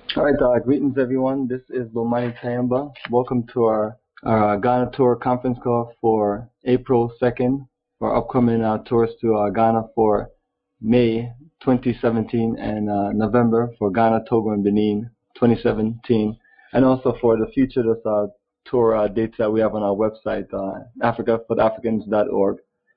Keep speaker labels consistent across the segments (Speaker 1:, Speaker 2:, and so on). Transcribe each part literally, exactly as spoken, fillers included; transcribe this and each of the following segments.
Speaker 1: All right, uh, greetings everyone. This is Bomani Tayamba. Welcome to our, our uh, Ghana tour conference call for April second for upcoming uh, tours to uh, Ghana for May twenty seventeen and uh, November for Ghana, Togo, and Benin twenty seventeen, and also for the future this, uh, tour uh, dates that we have on our website, uh, africa for the africans dot org.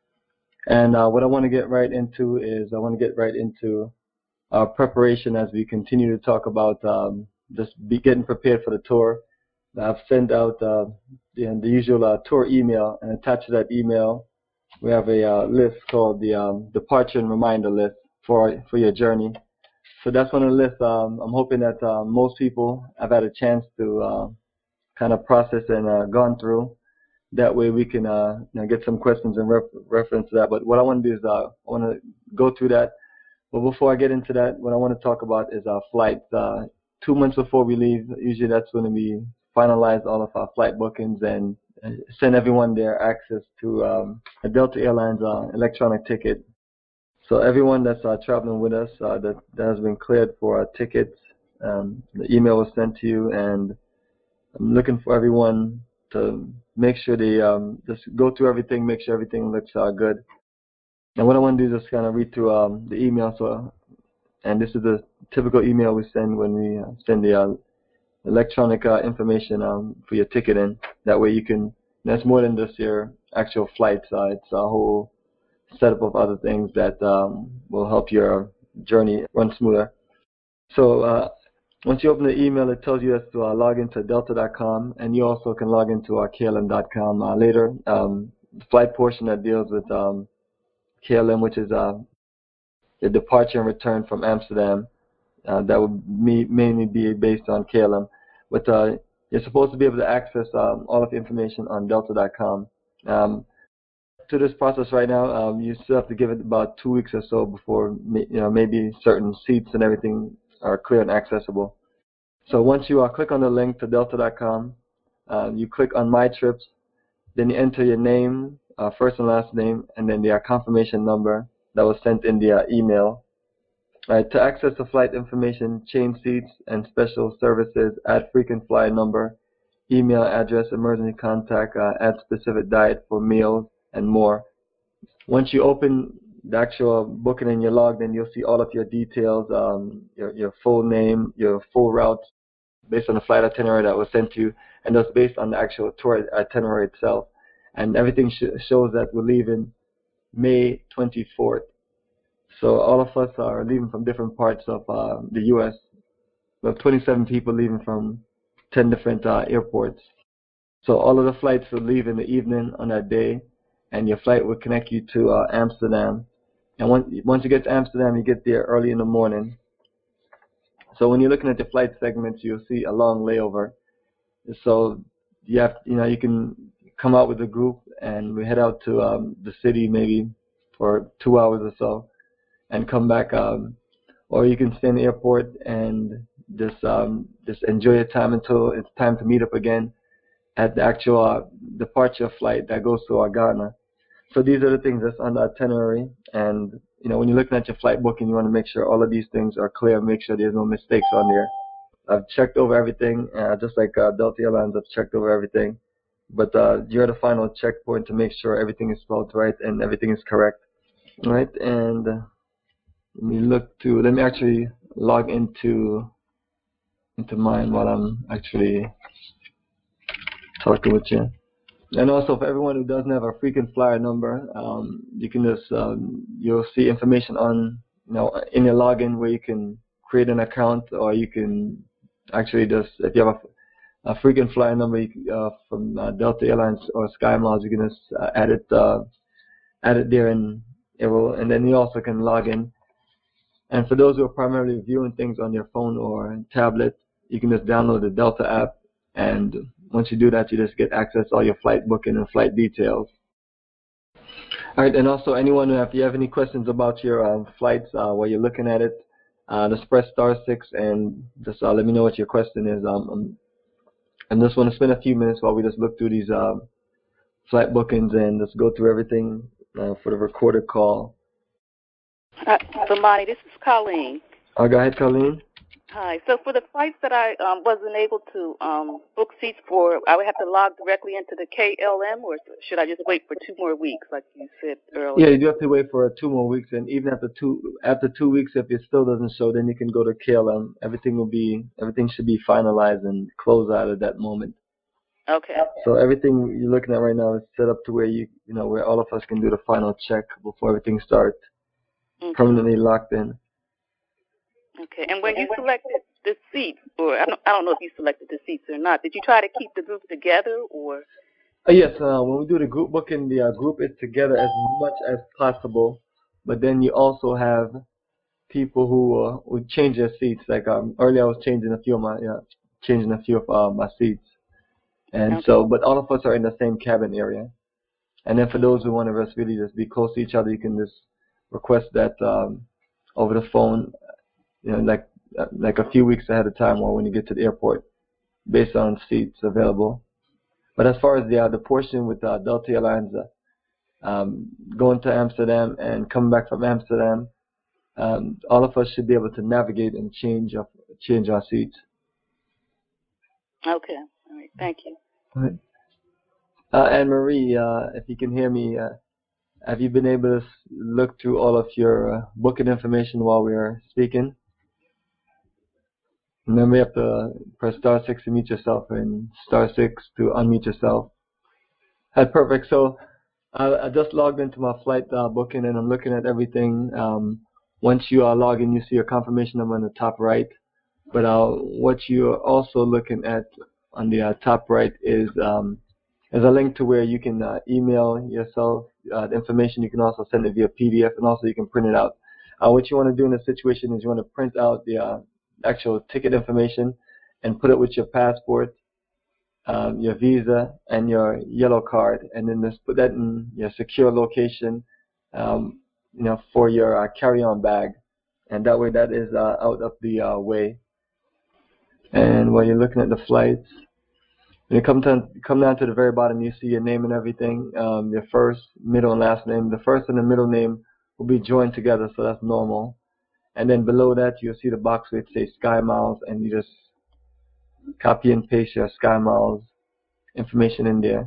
Speaker 1: And uh, what I want to get right into is I want to get right into uh, preparation as we continue to talk about um, just be getting prepared for the tour. I've sent out uh, the, the usual uh, tour email, and attached to that email, we have a uh, list called the um, departure and reminder list for for your journey. So that's one of the lists. Um, I'm hoping that uh, most people have had a chance to uh, kind of process and uh, gone through. That way we can uh, you know, get some questions in ref reference to that. But what I want to do is uh, I want to go through that. But before I get into that, what I want to talk about is our flights. Uh, two months before we leave, usually that's when we finalize all of our flight bookings and send everyone their access to um, a Delta Airlines uh, electronic ticket. So everyone that's uh, traveling with us uh, that, that has been cleared for uh, tickets, um, the email was sent to you, and I'm looking for everyone to make sure they um, just go through everything, make sure everything looks uh, good. And what I want to do is just kind of read through um, the email. So, and this is the typical email we send when we uh, send the uh, electronic uh, information um, for your ticketing. That way you can, that's more than just your actual flights. Uh, it's a whole setup of other things that um, will help your journey run smoother. So uh, once you open the email, it tells you to uh, log into delta dot com, and you also can log into uh, K L M dot com uh, later. Um, the flight portion that deals with um, K L M, which is uh, the departure and return from Amsterdam, uh, that would me mainly be based on K L M. But uh, you're supposed to be able to access um, all of the information on delta dot com. Um, to this process right now, um, you still have to give it about two weeks or so before you know maybe certain seats and everything are clear and accessible. So once you uh, click on the link to delta dot com, uh, you click on My Trips, then you enter your name, uh, first and last name, and then the uh, confirmation number that was sent in the uh, email. Right, to access the flight information, change seats, and special services, add frequent flyer number, email address, emergency contact, uh, add specific diet for meals, and more. Once you open the actual booking and you're logged in, you'll see all of your details, um, your, your full name, your full route, based on the flight itinerary that was sent to you, and that's based on the actual tour itinerary itself. And everything sh shows that we're leaving May twenty-fourth. So all of us are leaving from different parts of uh, the U S We have twenty-seven people leaving from ten different uh, airports. So all of the flights will leave in the evening on that day, and your flight will connect you to uh, Amsterdam. And once once you get to Amsterdam, you get there early in the morning. So when you're looking at the flight segments, you'll see a long layover. So you have, you know, you can come out with a group, and we head out to um, the city maybe for two hours or so, and come back. Um, or you can stay in the airport and just um, just enjoy your time until it's time to meet up again at the actual uh, departure flight that goes to uh, Ghana. So these are the things that's on the itinerary, and you know when you're looking at your flight booking, you want to make sure all of these things are clear, make sure there's no mistakes on there. I've checked over everything, uh, just like uh, Delta Airlines, I've checked over everything. But uh, you're the final checkpoint to make sure everything is spelled right and everything is correct. All right, and uh, let me look to, let me actually log into into mine while I'm actually talking with you. And also for everyone who doesn't have a frequent flyer number, um, you can just, um, you'll see information on, you know, in your login where you can create an account, or you can actually just, if you have a, a frequent flyer number you, uh, from uh, Delta Airlines or SkyMiles, you can just uh, add it, uh, add it there, and it will, and then you also can log in. And for those who are primarily viewing things on your phone or tablet, you can just download the Delta app, and once you do that, you just get access to all your flight booking and flight details. All right, and also anyone, if you have any questions about your uh, flights uh, while you're looking at it, uh, just press star six and just uh, let me know what your question is. Um, um, I'm just want to spend a few minutes while we just look through these uh, flight bookings and just go through everything uh, for the recorded call.
Speaker 2: Uh, Bomani, this is Colleen.
Speaker 1: Uh, go ahead, Colleen.
Speaker 2: Hi. So for the flights that I um, wasn't able to um, book seats for, I would have to log directly into the K L M, or should I just wait for two more weeks, like you said
Speaker 1: Yeah,
Speaker 2: earlier?
Speaker 1: you do have to wait for two more weeks, and even after two after two weeks, if it still doesn't show, then you can go to K L M. Everything will be everything should be finalized and closed out at that moment.
Speaker 2: Okay.
Speaker 1: So everything you're looking at right now is set up to where you you know where all of us can do the final check before everything starts,
Speaker 2: Okay.
Speaker 1: permanently locked in.
Speaker 2: Okay. And when you selected the seats, or I don't, I don't know if you selected the seats or not, did you try to keep the group together, or?
Speaker 1: Uh, yes, uh, when we do the group booking, the uh, group is together as much as possible, but then you also have people who uh, would change their seats. Like um, earlier, I was changing a few of my uh, changing a few of uh, my seats, and
Speaker 2: Okay.
Speaker 1: so but all of us are in the same cabin area. And then for those who want to just really just be close to each other, you can just request that um, over the phone, you know, like uh, like a few weeks ahead of time, or when you get to the airport, based on seats available. But as far as the uh, the portion with uh, Delta Airlines uh, um, going to Amsterdam and coming back from Amsterdam, um, all of us should be able to navigate and change our, change our seats.
Speaker 2: Okay. All right. Thank you.
Speaker 1: All right. Uh, Anne Marie, uh, if you can hear me, uh, have you been able to look through all of your uh, booking information while we are speaking? Remember, you have to press star six to mute yourself and star six to unmute yourself. That's perfect. So I, I just logged into my flight uh, booking, and I'm looking at everything. Um, once you uh, log in, you see your confirmation number on the top right. But uh, what you're also looking at on the uh, top right is um, is a link to where you can uh, email yourself uh, the information. You can also send it via P D F, and also you can print it out. Uh, what you want to do in this situation is you want to print out the uh, actual ticket information and put it with your passport, um, your visa, and your yellow card, and then just put that in your secure location, um, you know, for your uh, carry-on bag, and that way that is uh, out of the uh, way. And while you're looking at the flights, when you come down, come down to the very bottom, you see your name and everything, um, your first, middle, and last name. The first and the middle name will be joined together, so that's normal. And then below that, you'll see the box where it says Sky Miles, and you just copy and paste your Sky Miles information in there.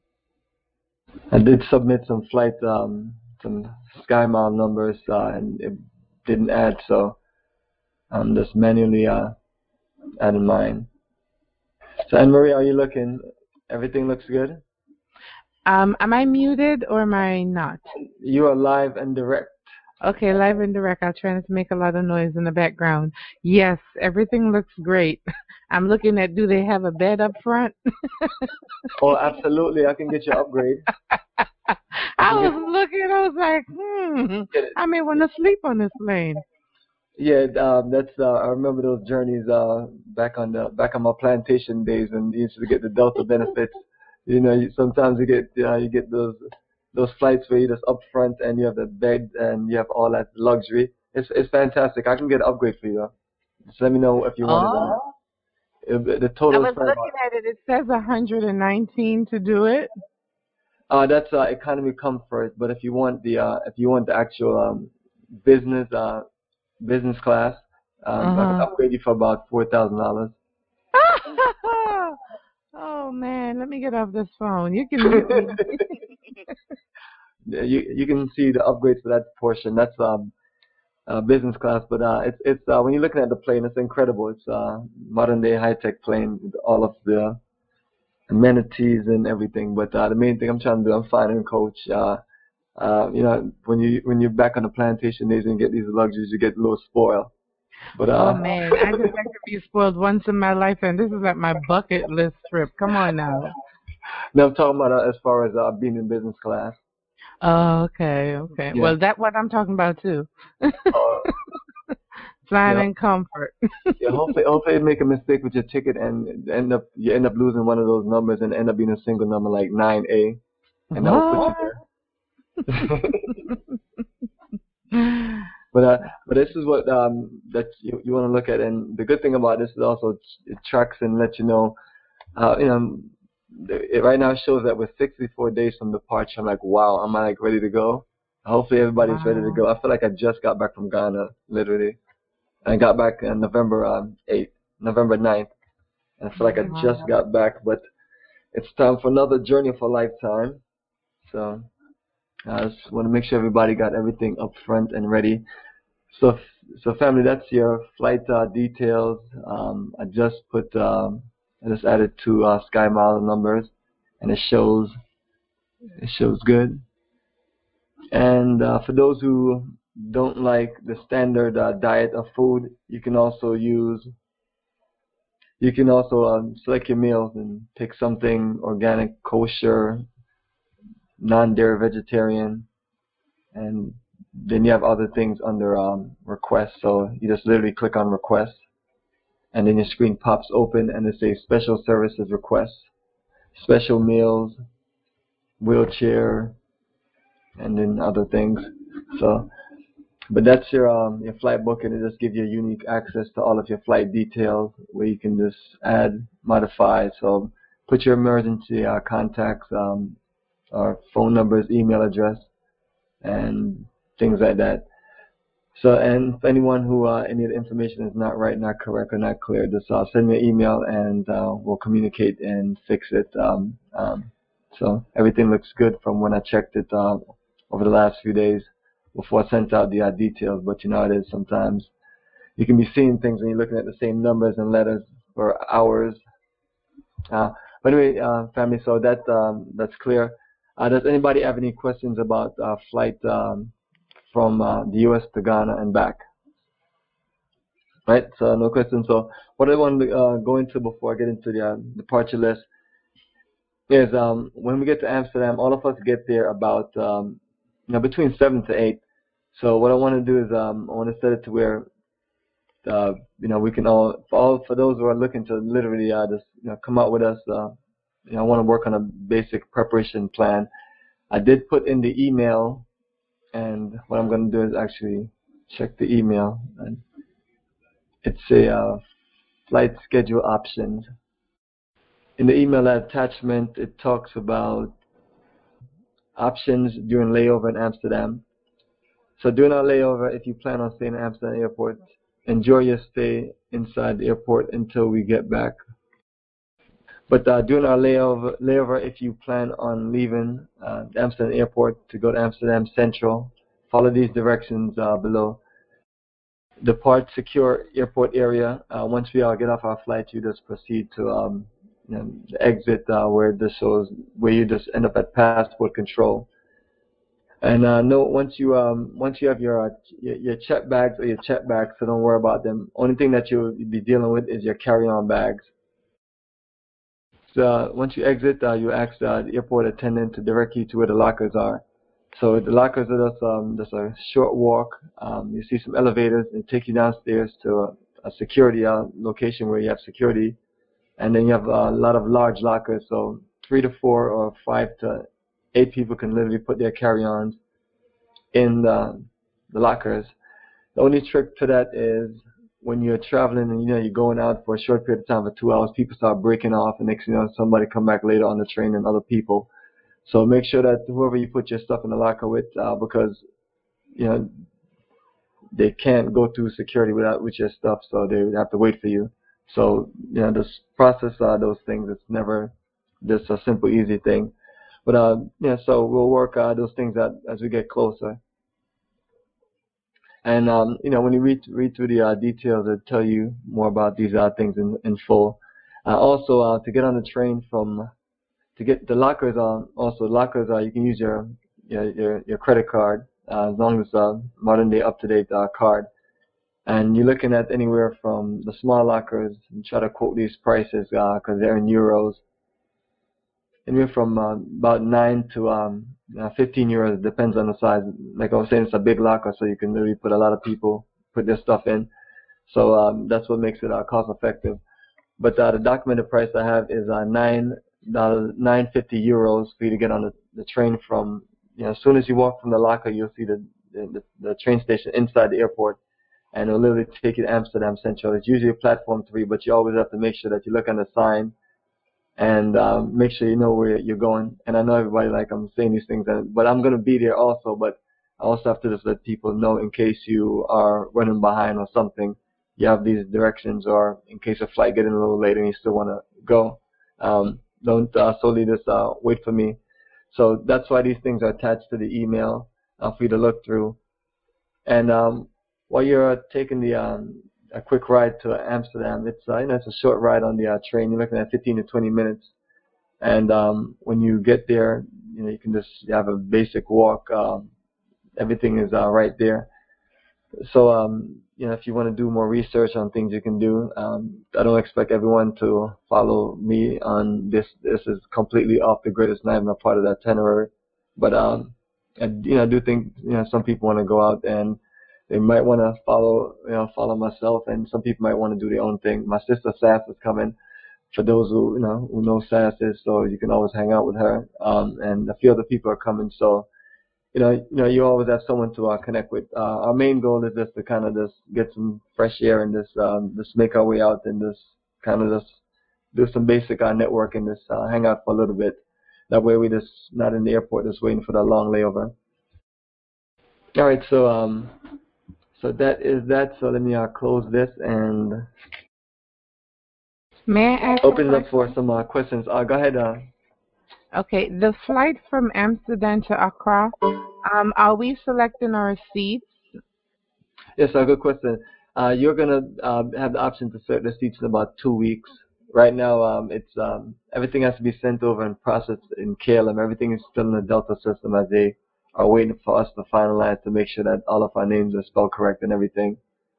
Speaker 1: I did submit some flight, um, some Sky Mile numbers, uh, and it didn't add, so I'm just manually uh, adding mine. So, Anne Marie, are you looking? Everything looks good?
Speaker 3: Um, am I muted or am I not?
Speaker 1: You are live and direct.
Speaker 3: Okay, live and direct. I'll try not to make a lot of noise in the background. Yes, everything looks great. I'm looking at, do they have a bed up front?
Speaker 1: Oh, absolutely. I can get you an upgrade.
Speaker 3: I was looking, I was like, hmm, I may want to sleep on this plane.
Speaker 1: Yeah, um, that's. Uh, I remember those journeys uh, back on the back on my plantation days, and you used to get the Delta benefits. You know, you, sometimes you get uh, you get those those flights where you just up front and you have the bed and you have all that luxury. It's it's fantastic. I can get an upgrade for you. Though. Just let me know if you want
Speaker 3: Oh.
Speaker 1: it. Uh, the total.
Speaker 3: I was looking at it. It says one hundred nineteen to do it.
Speaker 1: Uh, that's uh, economy comfort. But if you want the uh, if you want the actual um, business uh, business class, um, uh-huh. I can upgrade you for about four thousand dollars.
Speaker 3: Oh man, let me get off this phone. You can.
Speaker 1: you you can see the upgrades for that portion. That's um uh, business class, but uh, it's it's uh, when you're looking at the plane, it's incredible. It's uh modern day high tech plane with all of the amenities and everything. But uh, the main thing I'm trying to do, I'm finding coach. Uh, uh, you know, when you when you're back on the plantation days and get these luxuries, you get a little spoiled. But uh,
Speaker 3: oh man, I just like to be spoiled once in my life, and this is like my bucket list trip. Come on now.
Speaker 1: No, I'm talking about uh, as far as uh, being in business class.
Speaker 3: Oh, okay, okay. Yeah. Well, that's what I'm talking about too. uh, Flying
Speaker 1: yeah.
Speaker 3: in comfort.
Speaker 1: yeah, hopefully, hopefully, you make a mistake with your ticket and end up you end up losing one of those numbers and end up being a single number like nine A, and that will put you there. But uh, but this is what um that you you want to look at, and the good thing about this is also it tracks and lets you know, uh you know, it right now shows that we're sixty-four days from departure. I'm like, wow, am I like ready to go? Hopefully everybody's wow. ready to go. I feel like I just got back from Ghana, literally. I got back on November um, eighth, November ninth, and I feel like I just
Speaker 3: Wow.
Speaker 1: got back, but it's time for another journey of a lifetime. So I just want to make sure everybody got everything up front and ready. So, so family, that's your flight uh, details. Um, I just put, um, I just added two uh, Sky Mile numbers, and it shows, it shows good. And uh, for those who don't like the standard uh, diet of food, you can also use, you can also um, select your meals and pick something organic, kosher, non-dairy, vegetarian, and then you have other things under um, request. So you just literally click on request, and then your screen pops open, and it says special services request, special meals, wheelchair, and then other things. So, but that's your um, your flight booking. It just gives you unique access to all of your flight details, where you can just add, modify. So put your emergency uh, contacts, um, or phone numbers, email address, and things like that. So, and for anyone who uh, any of the information is not right, not correct, or not clear, just uh, send me an email, and uh, we'll communicate and fix it. Um, um, so everything looks good from when I checked it uh, over the last few days before I sent out the uh, details. But you know how it is sometimes. You can be seeing things when you're looking at the same numbers and letters for hours. Uh, but anyway, uh, family, so that um, that's clear. Uh, does anybody have any questions about uh, flight um, from uh, the U S to Ghana and back? Right, so no questions. So what I want to uh, go into before I get into the uh, departure list is um, when we get to Amsterdam, all of us get there about um, you know between seven to eight. So what I want to do is um, I want to set it to where uh, you know we can all for all for those who are looking to literally uh, just you know come out with us. Uh, you know, I want to work on a basic preparation plan. I did put in the email, and what I'm going to do is actually check the email. And it's a uh, flight schedule options. In the email attachment, it talks about options during layover in Amsterdam. So during our layover, if you plan on staying at Amsterdam Airport, enjoy your stay inside the airport until we get back. But uh, during our layover, layover, if you plan on leaving uh, the Amsterdam Airport to go to Amsterdam Central, follow these directions uh, below. Depart secure airport area. Uh, once we all get off our flight, you just proceed to um, you know, the exit uh, where this shows where you just end up at passport control. And uh, no, once you um, once you have your, uh, your your check bags or your check bags, so don't worry about them. Only thing that you'll be dealing with is your carry-on bags. So uh, once you exit, uh, you ask uh, the airport attendant to direct you to where the lockers are. So the lockers are just, um, just a short walk. Um, you see some elevators and take you downstairs to a, a security uh, location where you have security. And then you have a lot of large lockers, so three to four or five to eight people can literally put their carry-ons in the, the lockers. The only trick to that is when you're traveling and you know you're going out for a short period of time for two hours, people start breaking off, and next thing you know, somebody come back later on the train and other people. So make sure that whoever you put your stuff in the locker with, uh, because you know they can't go through security without with your stuff, so they would have to wait for you. So you know, just process uh, those things. It's never just a simple, easy thing. But uh, yeah, so we'll work uh, those things out as we get closer. And um, you know, when you read read through the uh, details, it'll tell you more about these uh, things in in full. Uh, also, uh, to get on the train from to get the lockers on, also lockers, uh, you can use your your your, your credit card uh, as long as uh, modern day up to date uh, card. And you're looking at anywhere from the small lockers, and try to quote these prices because uh, they're in euros. Anywhere from uh, about nine to um, uh, fifteen euros. It depends on the size. Like I was saying, it's a big locker, so you can literally put a lot of people put their stuff in. So um, that's what makes it uh, cost effective. But uh, the documented price I have is uh, nine dollars, nine fifty euros for you to get on the, the train from. You know, as soon as you walk from the locker, you'll see the the, the train station inside the airport, and it'll literally take you to Amsterdam Central. It's usually platform three, but you always have to make sure that you look on the sign and um, make sure you know where you're going. And I know everybody like I'm saying these things, but I'm going to be there also. But I also have to just let people know in case you are running behind or something. you have these directions, or in case of flight getting a little later and you still want to go, um, don't uh, solely just uh, wait for me. So that's why these things are attached to the email uh, for you to look through. And um, while you're taking the um, a quick ride to Amsterdam, it's uh, you know it's a short ride on the uh, train. You're looking at fifteen to twenty minutes. And um, when you get there, you know you can just have a basic walk. Um, everything is uh, right there. So um, you know if you want to do more research on things, you can do. Um, I don't expect everyone to follow me on this. This is completely off the grid. It's not even a part of the itinerary. But um, I, you know I do think you know some people want to go out and they might want to follow you know follow myself, and some people might want to do their own thing. My sister Sass is coming. For those who you know who know Sass is, so you can always hang out with her. Um, and a few other people are coming, so you know you know you always have someone to uh, connect with. Uh, our main goal is just to kind of just get some fresh air and just um, just make our way out and just kind of just do some basic uh, networking, just uh, hang out for a little bit. That way we just not in the airport just waiting for that long layover. All right, so um, so that is that. So let me uh, close this and
Speaker 3: May I ask
Speaker 1: open
Speaker 3: a
Speaker 1: it up for some uh, questions. Uh, go ahead. Uh,
Speaker 3: Okay, the flight from Amsterdam to Accra, um, are we selecting our seats?
Speaker 1: yes, a good question. Uh, you're gonna uh, have the option to select the seats in about two weeks. Right now, um, it's um, everything has to be sent over and processed in K L M. Everything is still in the Delta system as they are waiting for us to finalize to make sure that all of our names are spelled correct and everything.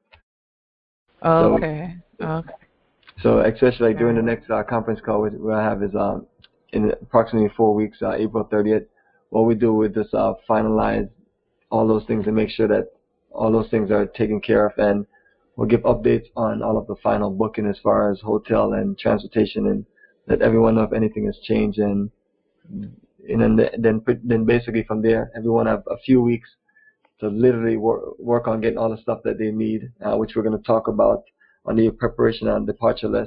Speaker 3: Okay. So, okay.
Speaker 1: So especially like during the next uh, conference call we we'll have is um, in approximately four weeks, uh, April thirtieth. What we do is just uh, finalize all those things and make sure that all those things are taken care of, and we'll give updates on all of the final booking as far as hotel and transportation, and let everyone know if anything has changed. And and then then then basically from there, everyone have a few weeks to literally work work on getting all the stuff that they need, uh, which we're going to talk about on the preparation and departure list.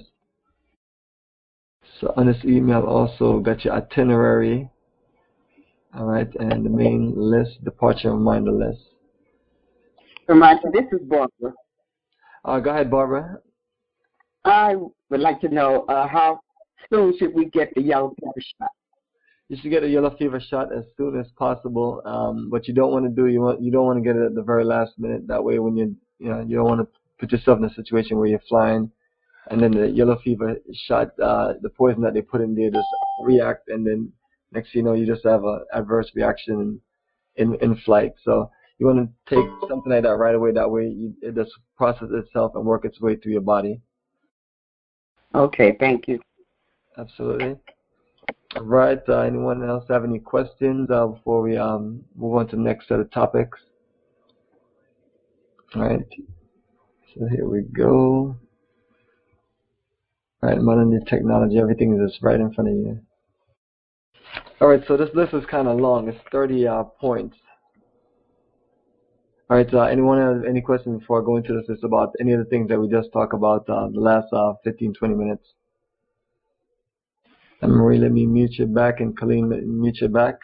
Speaker 1: So on this email also got your itinerary, all right, and the main list, departure reminder list.
Speaker 4: Reminder, this is Barbara.
Speaker 1: Uh, go ahead, Barbara.
Speaker 4: I would like to know uh, how soon should we get the yellow fever shot?
Speaker 1: You should get a yellow fever shot as soon as possible. Um, what you don't want to do, you want you don't want to get it at the very last minute. That way, when you you know you don't want to put yourself in a situation where you're flying, and then the yellow fever shot, uh, the poison that they put in there just react, and then next thing you know, you just have an adverse reaction in, in in flight. So you want to take something like that right away. That way, you, it just process itself and work its way through your body.
Speaker 4: Okay, thank you.
Speaker 1: Absolutely. All right. Uh, anyone else have any questions uh, before we um, move on to the next set of topics? All right. So here we go. All right. Modern day technology. Everything is just right in front of you. All right. So this list is kind of long. It's thirty uh, points. All right. Uh, anyone have any questions before I go into this? It's about any of the things that we just talked about uh, the last uh, fifteen, twenty minutes. And Marie, let me mute you back, and Colleen, let me mute you back.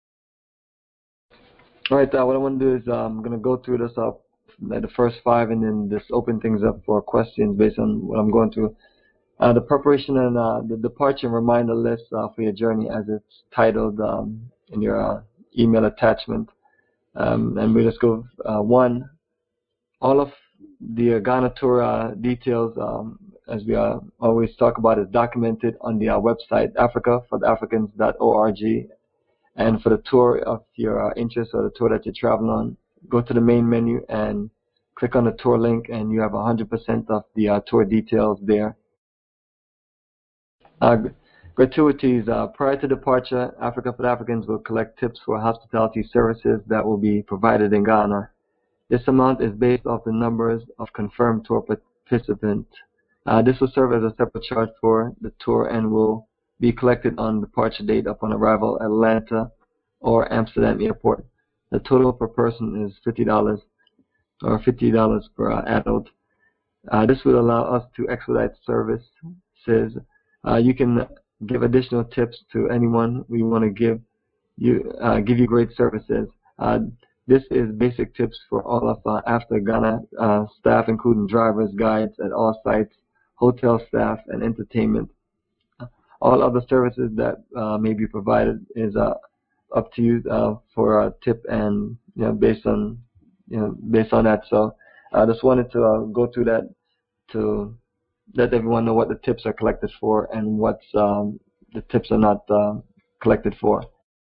Speaker 1: All right, uh, what I want to do is uh, I'm going to go through this, uh, the first five, and then just open things up for questions based on what I'm going through. Uh, the preparation and uh, the departure reminder list uh, for your journey, as it's titled um, in your uh, email attachment. Um, and we just go uh, one, all of the uh, Ghana tour uh, details, um, as we uh, always talk about, is documented on the uh, website africa for the africans dot org. And for the tour of your uh, interest or the tour that you're traveling on, go to the main menu and click on the tour link, and you have one hundred percent of the uh, tour details there. Uh, gratuities. Uh, prior to departure, Africa for the Africans will collect tips for hospitality services that will be provided in Ghana. This amount is based off the numbers of confirmed tour participants. Uh, this will serve as a separate charge for the tour and will be collected on departure date upon arrival at Atlanta or Amsterdam airport. The total per person is fifty dollars, or fifty dollars per uh, adult. Uh, this will allow us to expedite services. Uh, you can give additional tips to anyone we want to give you uh, give you great services. Uh, This is basic tips for all of uh, After Ghana uh, staff, including drivers, guides at all sites, hotel staff, and entertainment. All other services that uh, may be provided is uh, up to you uh, for a tip, and you know, based on you know based on that. So I just wanted to uh, go through that to let everyone know what the tips are collected for and what um, the tips are not uh, collected for.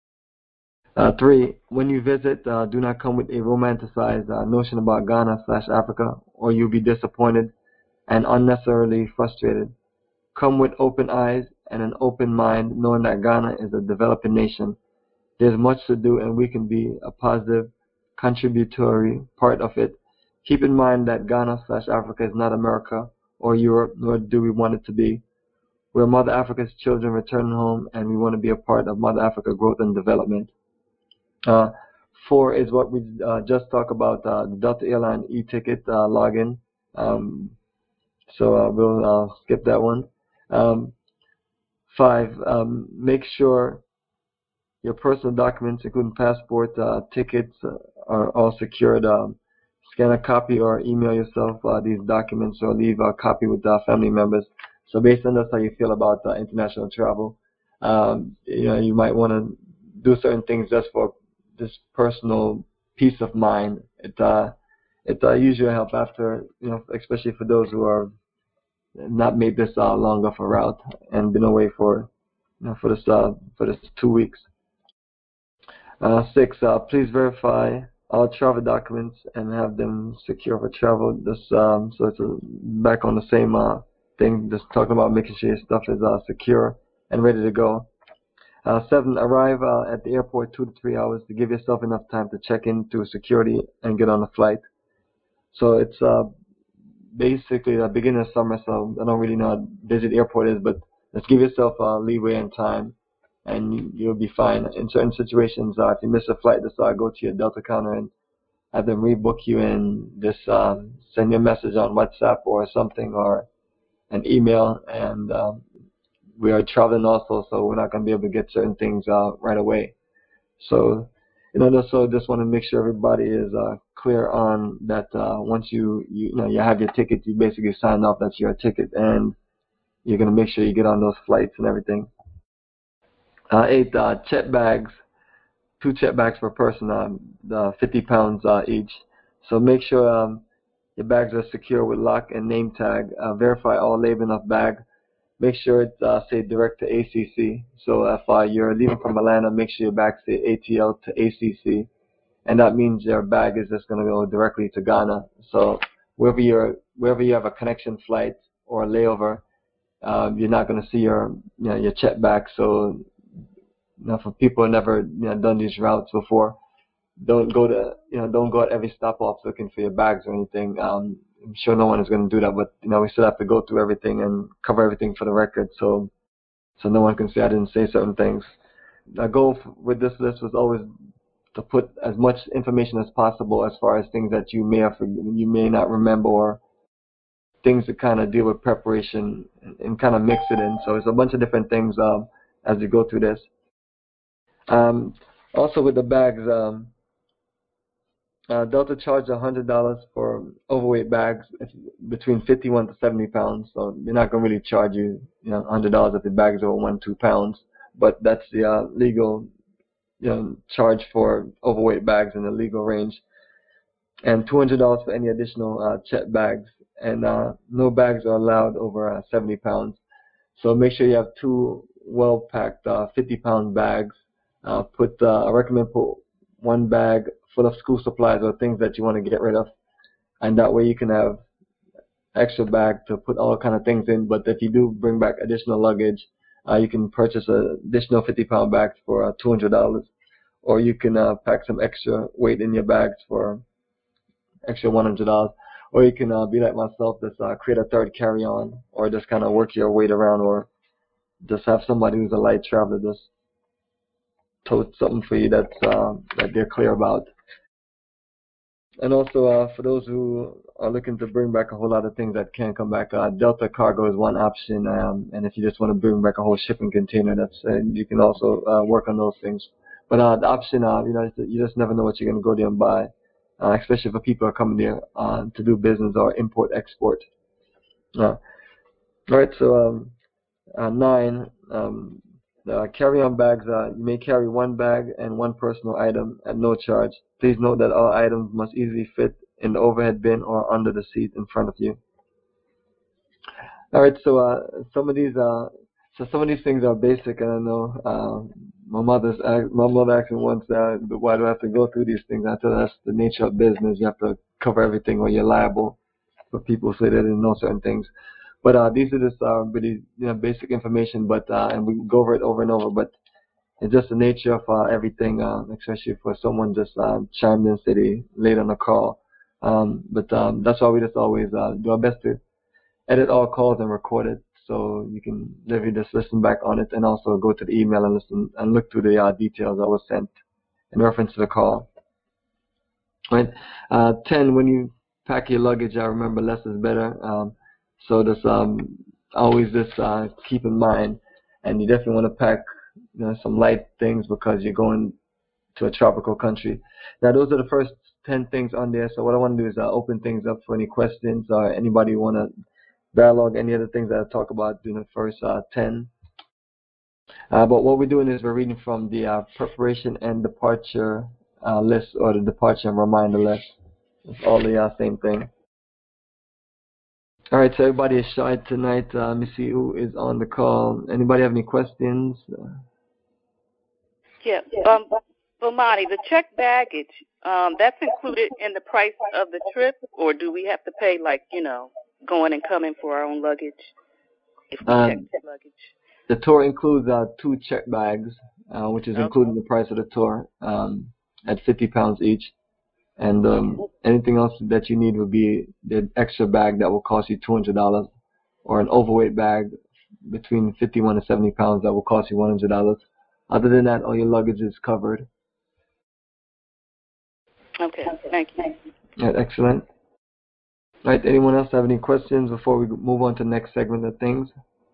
Speaker 1: Uh, three, when you visit, uh, do not come with a romanticized uh, notion about Ghana slash Africa, or you'll be disappointed and unnecessarily frustrated. Come with open eyes and an open mind, knowing that Ghana is a developing nation. There's much to do, and we can be a positive, contributory part of it. Keep in mind that Ghana slash Africa is not America or Europe, nor do we want it to be. We're Mother Africa's children returning home, and we want to be a part of Mother Africa growth and development. Uh, four is what we uh, just talked about, uh, the Delta Airline e-ticket uh, login. Um, so uh, we'll uh, skip that one. Um, five, um, make sure your personal documents, including passport, uh, tickets, uh, are all secured. Um, scan a copy or email yourself uh, these documents, or leave a copy with uh, family members. So based on this, how you feel about uh, international travel, um, you know, you might want to do certain things just for this personal peace of mind. It uh, it uh, usually help after, you know, especially for those who are not made this uh, long of a route and been away for, you know, for this uh, for this two weeks. Uh, six, uh, please verify all travel documents and have them secure for travel. This um, so it's a, back on the same uh, thing, just talking about making sure your stuff is uh, secure and ready to go. Uh, seven, arrive uh, at the airport two to three hours to give yourself enough time to check in through security and get on the flight. So it's uh, basically the beginning of summer, so I don't really know how busy the airport is, but just give yourself uh, leeway and time, and you, you'll be fine. In certain situations, uh, if you miss a flight, just uh, go to your Delta counter and have them rebook you, and just um, send you a message on WhatsApp or something, or an email, and um, we are traveling also, so we're not going to be able to get certain things uh, right away. So, you know, just, so just want to make sure everybody is uh, clear on that. Uh, once you, you, you know, you have your ticket, you basically sign off that's your ticket, and you're going to make sure you get on those flights and everything. Uh, eight, uh, check bags, two check bags per person, um, uh, fifty pounds uh, each. So make sure um, your bags are secure with lock and name tag. Uh, verify all labeling of bag. Make sure it uh, say direct to A C C. So if uh, you're leaving from Atlanta, make sure your bag say A T L to A C C, and that means your bag is just going to go directly to Ghana. So wherever you're, wherever you have a connection flight or a layover, uh, you're not going to see your, you know, your check bag. So, you know, for people who never, you know, done these routes before, don't go to, you know, don't go at every stop off looking for your bags or anything. Um, I'm sure no one is going to do that, but you know, we still have to go through everything and cover everything for the record, so so no one can say I didn't say certain things. The goal with this list was always to put as much information as possible as far as things that you may have, you may not remember, or things that kind of deal with preparation, and, and kind of mix it in. So it's a bunch of different things um, as you go through this. Um, also with the bags, um, Uh, Delta charged one hundred dollars for overweight bags between fifty-one to seventy pounds. So they're not going to really charge you, you know, one hundred dollars if the bag is over one, two pounds. But that's the uh, legal, you know, charge for overweight bags in the legal range. And two hundred dollars for any additional uh, check bags. And uh, no bags are allowed over uh, seventy pounds. So make sure you have two well-packed uh, fifty pound bags. Uh, put, uh, I recommend put one bag full of school supplies or things that you want to get rid of, and that way you can have extra bag to put all kind of things in. But if you do bring back additional luggage, uh, you can purchase an additional fifty pound bags for uh, two hundred dollars, or you can uh, pack some extra weight in your bags for extra one hundred dollars, or you can uh, be like myself, just uh, create a third carry-on, or just kind of work your weight around, or just have somebody who's a light traveler just tote something for you that's uh, that they're clear about. And also, uh, for those who are looking to bring back a whole lot of things that can't come back, uh, Delta Cargo is one option. Um, and if you just want to bring back a whole shipping container, that's uh, you can also uh, work on those things. But uh, the option, uh, you know, you just never know what you're going to go there and buy, uh, especially if people are coming there uh, to do business or import export. Uh, all right, so um, uh, nine, um, uh, carry-on bags. Uh, you may carry one bag and one personal item at no charge. Please note that all items must easily fit in the overhead bin or under the seat in front of you. All right, so uh, some of these, uh, so some of these things are basic, and I know uh, my mother's, my mother asked me once, uh, why do I have to go through these things? I told her that's the nature of business. You have to cover everything, or you're liable for people so they didn't know certain things. But uh, these are just uh, really, you know, basic information, but uh, and we go over it over and over. But it's just the nature of uh, everything, uh, especially for someone just uh, chimed in, said they late on the call. Um, but um, that's why we just always uh, do our best to edit all calls and record it, so you can literally just listen back on it, and also go to the email and listen and look through the uh, details that was sent in reference to the call. Right. Uh, ten. When you pack your luggage, I remember less is better. Um, so just um, always just uh, keep in mind, and you definitely want to pack, you know, some light things because you're going to a tropical country. Now, those are the first ten things on there. So what I want to do is uh, open things up for any questions or anybody want to dialogue, any other things that I talk about during the first uh, ten. Uh, but what we're doing is we're reading from the uh, preparation and departure uh, list, or the departure and reminder list. It's all the uh, same thing. All right, so everybody is shy tonight. Uh, let me see who is on the call. Anybody have any questions? Uh,
Speaker 2: Yeah, um, Bomani, the check baggage, um, that's included in the price of the trip, or do we have to pay, like, you know, going and coming for our own luggage if we
Speaker 1: um,
Speaker 2: check luggage?
Speaker 1: The tour includes uh, two check bags, uh, which is
Speaker 2: Okay.
Speaker 1: included in the price of the tour, um, at fifty pounds each. And um, anything else that you need would be the extra bag that will cost you two hundred dollars, or an overweight bag between fifty-one and seventy pounds that will cost you one hundred dollars. Other than that, all your luggage is covered.
Speaker 2: Okay, thank you.
Speaker 1: Yeah, excellent. All right, anyone else have any questions before we move on to the next segment of things?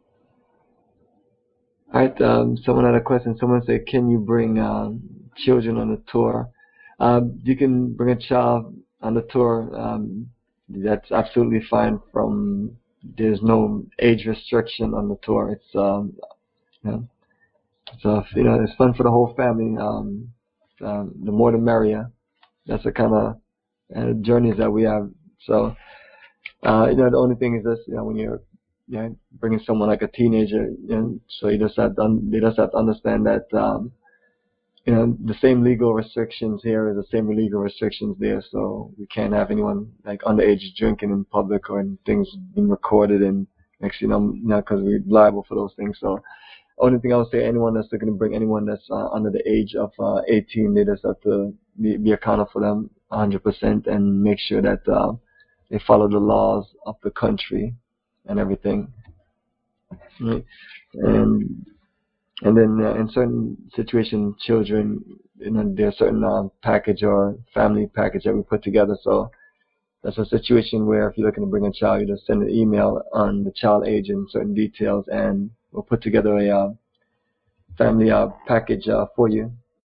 Speaker 1: All right, um, someone had a question. Someone said, can you bring um, children on the tour? Um, you can bring a child on the tour. Um, that's absolutely fine. From there's no age restriction on the tour. It's um, you know, so if, you know, it's fun for the whole family. Um, um, the more the merrier. That's the kind of uh, journeys that we have. So uh, you know, the only thing is this: you know, when you're you know, bringing someone like a teenager, you know, so you just have to, they just have to understand that. Um, You know, the same legal restrictions here is the same legal restrictions there, so we can't have anyone like underage drinking in public or things being recorded, and next you know, you know, because we're liable for those things. So, only thing I would say, anyone that's looking to bring anyone that's uh, under the age of uh, eighteen, they just have to be, be accountable for them one hundred percent and make sure that uh, they follow the laws of the country and everything. Right? And And then uh, in certain situations, children, you know, there's a certain uh, package or family package that we put together. So that's a situation where if you're looking to bring a child, you just send an email on the child age and certain details, and we'll put together a uh, family uh, package uh, for you.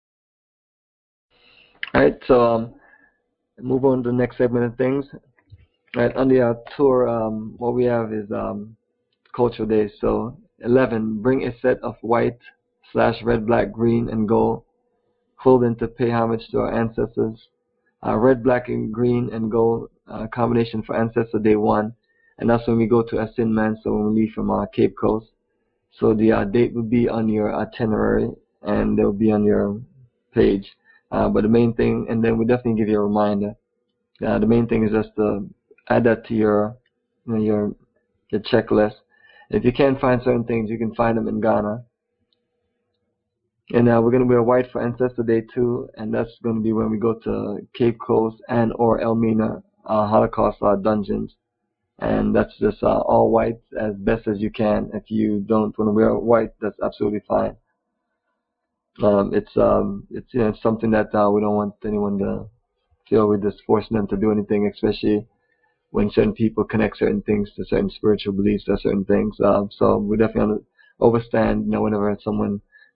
Speaker 1: All right, so um, move on to the next segment of things. All right, on the uh, tour, um, what we have is um, cultural days. So eleven, bring a set of white slash red, black, green, and gold clothing to pay homage to our ancestors. Uh, red, black, and green and gold uh, combination for Ancestor Day one, and that's when we go to Asin Man. So when we leave from uh, Cape Coast, so the uh, date will be on your itinerary and they'll be on your page. Uh, but the main thing, and then we definitely give you a reminder. Uh, the main thing is just to add that to your, you know, your your checklist. If you can't find certain things, you can find them in Ghana. And uh, we're going to wear white for Ancestor Day two, and that's going to be when we go to Cape Coast and or Elmina uh, Holocaust uh, dungeons. And that's just uh, all white as best as you can. If you don't want to wear white, that's absolutely fine. Um, it's um, it's you know, something that uh, we don't want anyone to feel we're just forcing them to do anything, especially when certain people connect certain things to certain spiritual beliefs or certain things. Uh, so we definitely want to overstand, you know, whenever someone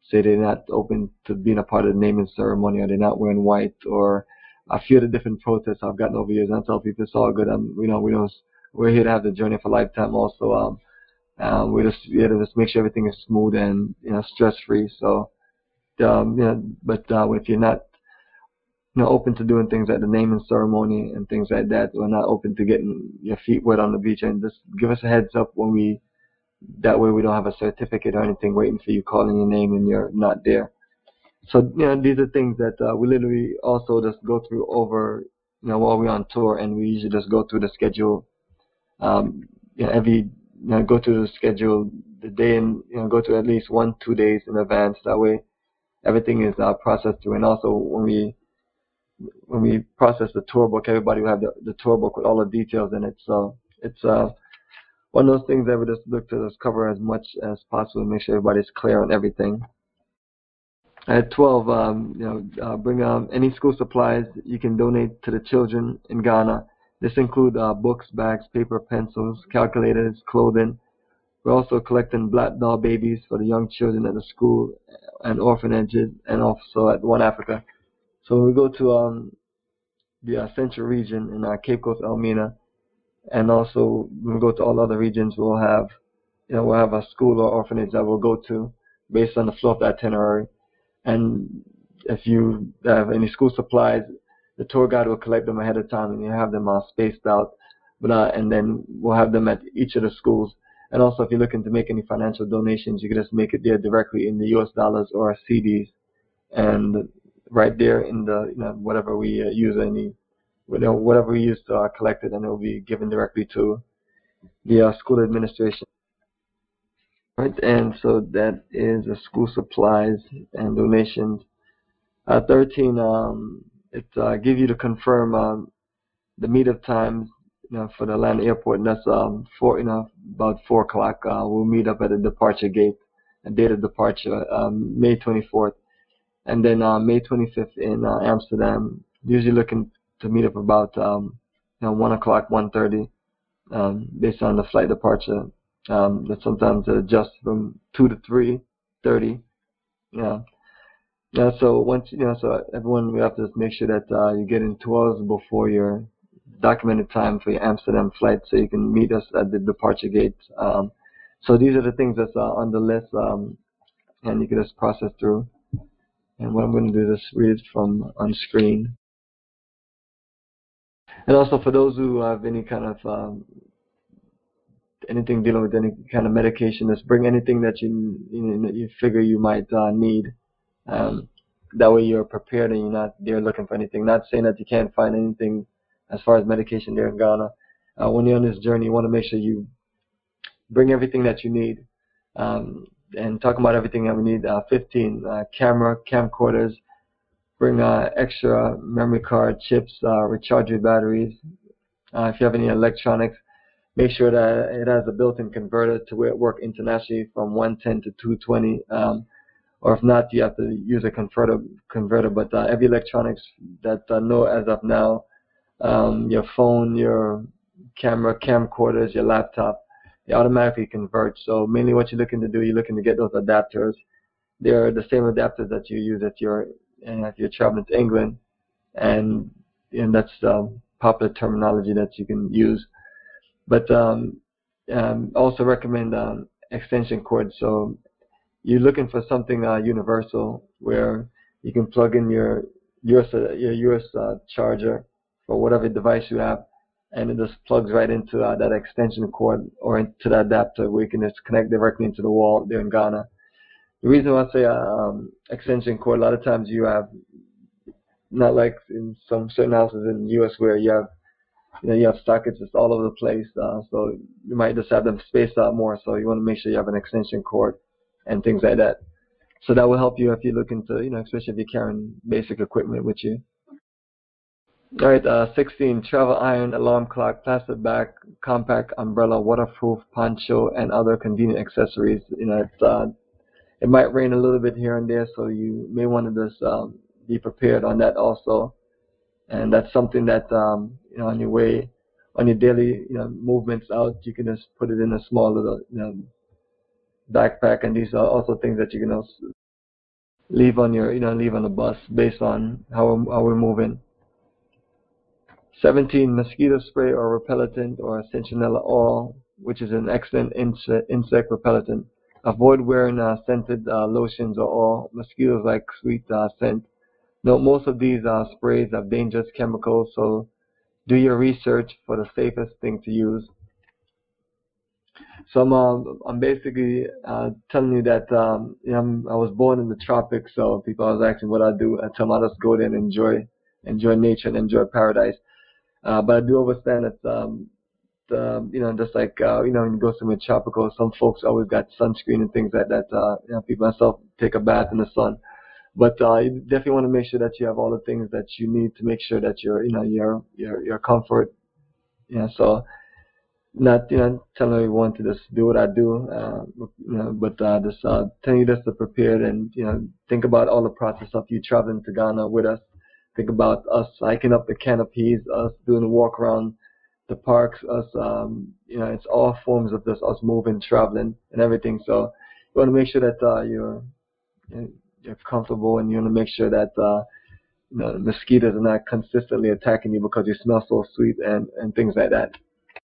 Speaker 1: say they're not open to being a part of the naming ceremony, or they're not wearing white, or a few of the different protests I've gotten over years. And I tell people it's all good. Um, you know, we don't. We're here to have the journey for a lifetime. Also, um, um, we just we to just make sure everything is smooth and you know stress free. So, um, you know, but uh, if you're not you know, open to doing things like the naming ceremony and things like that, we're not open to getting your feet wet on the beach, and just give us a heads up when we. That way, we don't have a certificate or anything waiting for you calling your name and you're not there. So, you know, these are things that uh, we literally also just go through over, you know, while we're on tour, and we usually just go through the schedule. Um, you know, every, you know, go through the schedule the day, and you know, go to at least one, two days in advance. That way, everything is uh, processed through. And also, when we when we process the tour book, everybody will have the, the tour book with all the details in it. So it's uh, one of those things that we just look to just cover as much as possible to make sure everybody's clear on everything. At twelve, um, you know, uh, bring um, any school supplies you can donate to the children in Ghana. This includes uh, books, bags, paper, pencils, calculators, clothing. We're also collecting black doll babies for the young children at the school and orphanages, and also at One Africa. So we go to um, the uh, Central region in uh, Cape Coast, Elmina, and also when we go to all other regions, we'll have, you know, we'll have a school or orphanage that we'll go to based on the flow of the itinerary. And if you have any school supplies, the tour guide will collect them ahead of time, and you have them uh, spaced out. But uh, and then we'll have them at each of the schools. And also, if you're looking to make any financial donations, you can just make it there directly in the U S dollars or C Ds, and right there in the you know whatever we uh, use any whatever we use to uh, collect it, and it will be given directly to the uh, school administration. Right, and so that is the school supplies and donations. Uh, thirteen, um, it uh, gives you to confirm um, the meetup times, you know, for the Atlanta airport, and that's um, four, you know, about four o'clock. Uh, we'll meet up at the departure gate, a date of departure, um, May twenty-fourth, and then uh, May twenty-fifth in uh, Amsterdam. Usually looking to meet up about um, you know, one o'clock, one thirty, um, based on the flight departure. Um, that sometimes it adjusts from two to three thirty. Yeah. Yeah. So once you know, so everyone, we have to just make sure that uh, you get in two hours before your documented time for your Amsterdam flight, so you can meet us at the departure gate. Um, so these are the things that's uh, on the list, um, and you can just process through. And what I'm going to do is just read it from on screen. And also for those who have any kind of um, anything dealing with any kind of medication, just bring anything that you you, know, you figure you might uh, need. Um, that way you're prepared and you're not there looking for anything. Not saying that you can't find anything as far as medication there in Ghana. Uh, when you're on this journey, you want to make sure you bring everything that you need. Um, and talking about everything that we need, uh, fifteen, uh, camera, camcorders, bring uh, extra memory card, chips, uh, recharge your batteries. Uh, if you have any electronics, make sure that it has a built-in converter to where it works internationally from one ten to two twenty. Um, or if not, you have to use a converter. converter. But uh, every electronics that I know as of now, um, your phone, your camera, camcorders, your laptop, they automatically convert. So mainly what you're looking to do, you're looking to get those adapters. They're the same adapters that you use at your, if you're traveling to England. And, and that's um, popular terminology that you can use. But um, um, also recommend um, extension cords. So you're looking for something uh, universal where you can plug in your U S uh, your U S uh, charger for whatever device you have, and it just plugs right into uh, that extension cord or into that adapter where you can just connect directly into the wall there in Ghana. The reason why I say uh, um, extension cord, a lot of times you have, not like in some certain houses in the U S where you have You know, you have sockets just all over the place, uh, so you might just have them spaced out more. So you want to make sure you have an extension cord and things like that. So that will help you if you're looking to, you know, especially if you're carrying basic equipment with you. All right, uh, sixteen, travel iron, alarm clock, plastic bag, compact umbrella, waterproof poncho, and other convenient accessories. You know, it's, uh, it might rain a little bit here and there, so you may want to just um, be prepared on that also. And that's something that, um, you know, on your way, on your daily, you know, movements out, you can just put it in a small little, you know, backpack. And these are also things that you can also leave on your, you know, leave on the bus based on how we're, how we're moving. seventeen, mosquito spray or repellent or citronella oil, which is an excellent insect, insect repellent. Avoid wearing uh, scented uh, lotions or oil. Mosquitoes like sweet uh, scent. Note most of these uh, sprays have dangerous chemicals, so do your research for the safest thing to use. So I'm, uh, I'm basically uh, telling you that um, you know, I'm, I was born in the tropics, so people always asking what I do. I tell them I just go there and enjoy, enjoy nature and enjoy paradise. Uh, but I do understand that, um, the, you know, just like, uh, you know, when you go somewhere tropical, some folks always got sunscreen and things like that. Uh, you know, people myself take a bath in the sun. But uh, you definitely want to make sure that you have all the things that you need to make sure that you're, you know, your your your comfort. You know, so not, you know, telling everyone to just do what I do, uh, you know, but uh, just uh, telling you just to prepare and, you know, think about all the process of you traveling to Ghana with us. Think about us hiking up the canopies, us doing the walk around the parks, us, um, you know, it's all forms of just us moving, traveling, and everything. So you want to make sure that uh, you're you're comfortable, and you want to make sure that uh, you know, the mosquitoes are not consistently attacking you because you smell so sweet and, and things like that.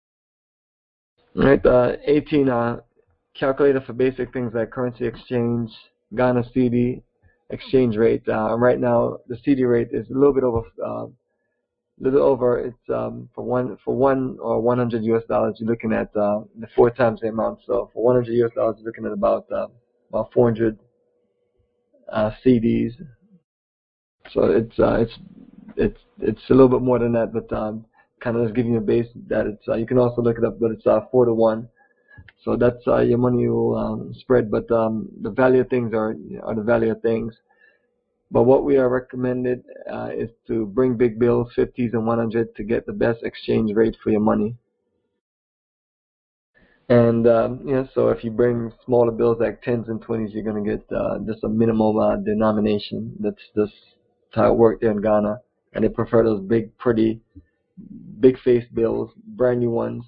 Speaker 1: All right, uh, eighteen, uh, calculator for basic things like currency exchange, Ghana C D exchange rate. Uh, right now, the C D rate is a little bit over, uh, little over. It's um, for one for one or one hundred U S dollars. You're looking at uh, the four times the amount. So for one hundred U S dollars, you're looking at about uh, about four hundred uh, C Ds. So it's uh, it's it's it's a little bit more than that, but um, kind of just giving you a base that it's. Uh, you can also look it up, but it's uh, four to one. So that's uh, your money will um, spread, but um, the value of things are are the value of things. But what we are recommended uh, is to bring big bills, fifties and one hundred, to get the best exchange rate for your money. And um, you know, so if you bring smaller bills like tens and twenties, you're gonna get uh, just a minimum uh, denomination. That's just how it worked there in Ghana, and they prefer those big, pretty, big face bills, brand new ones.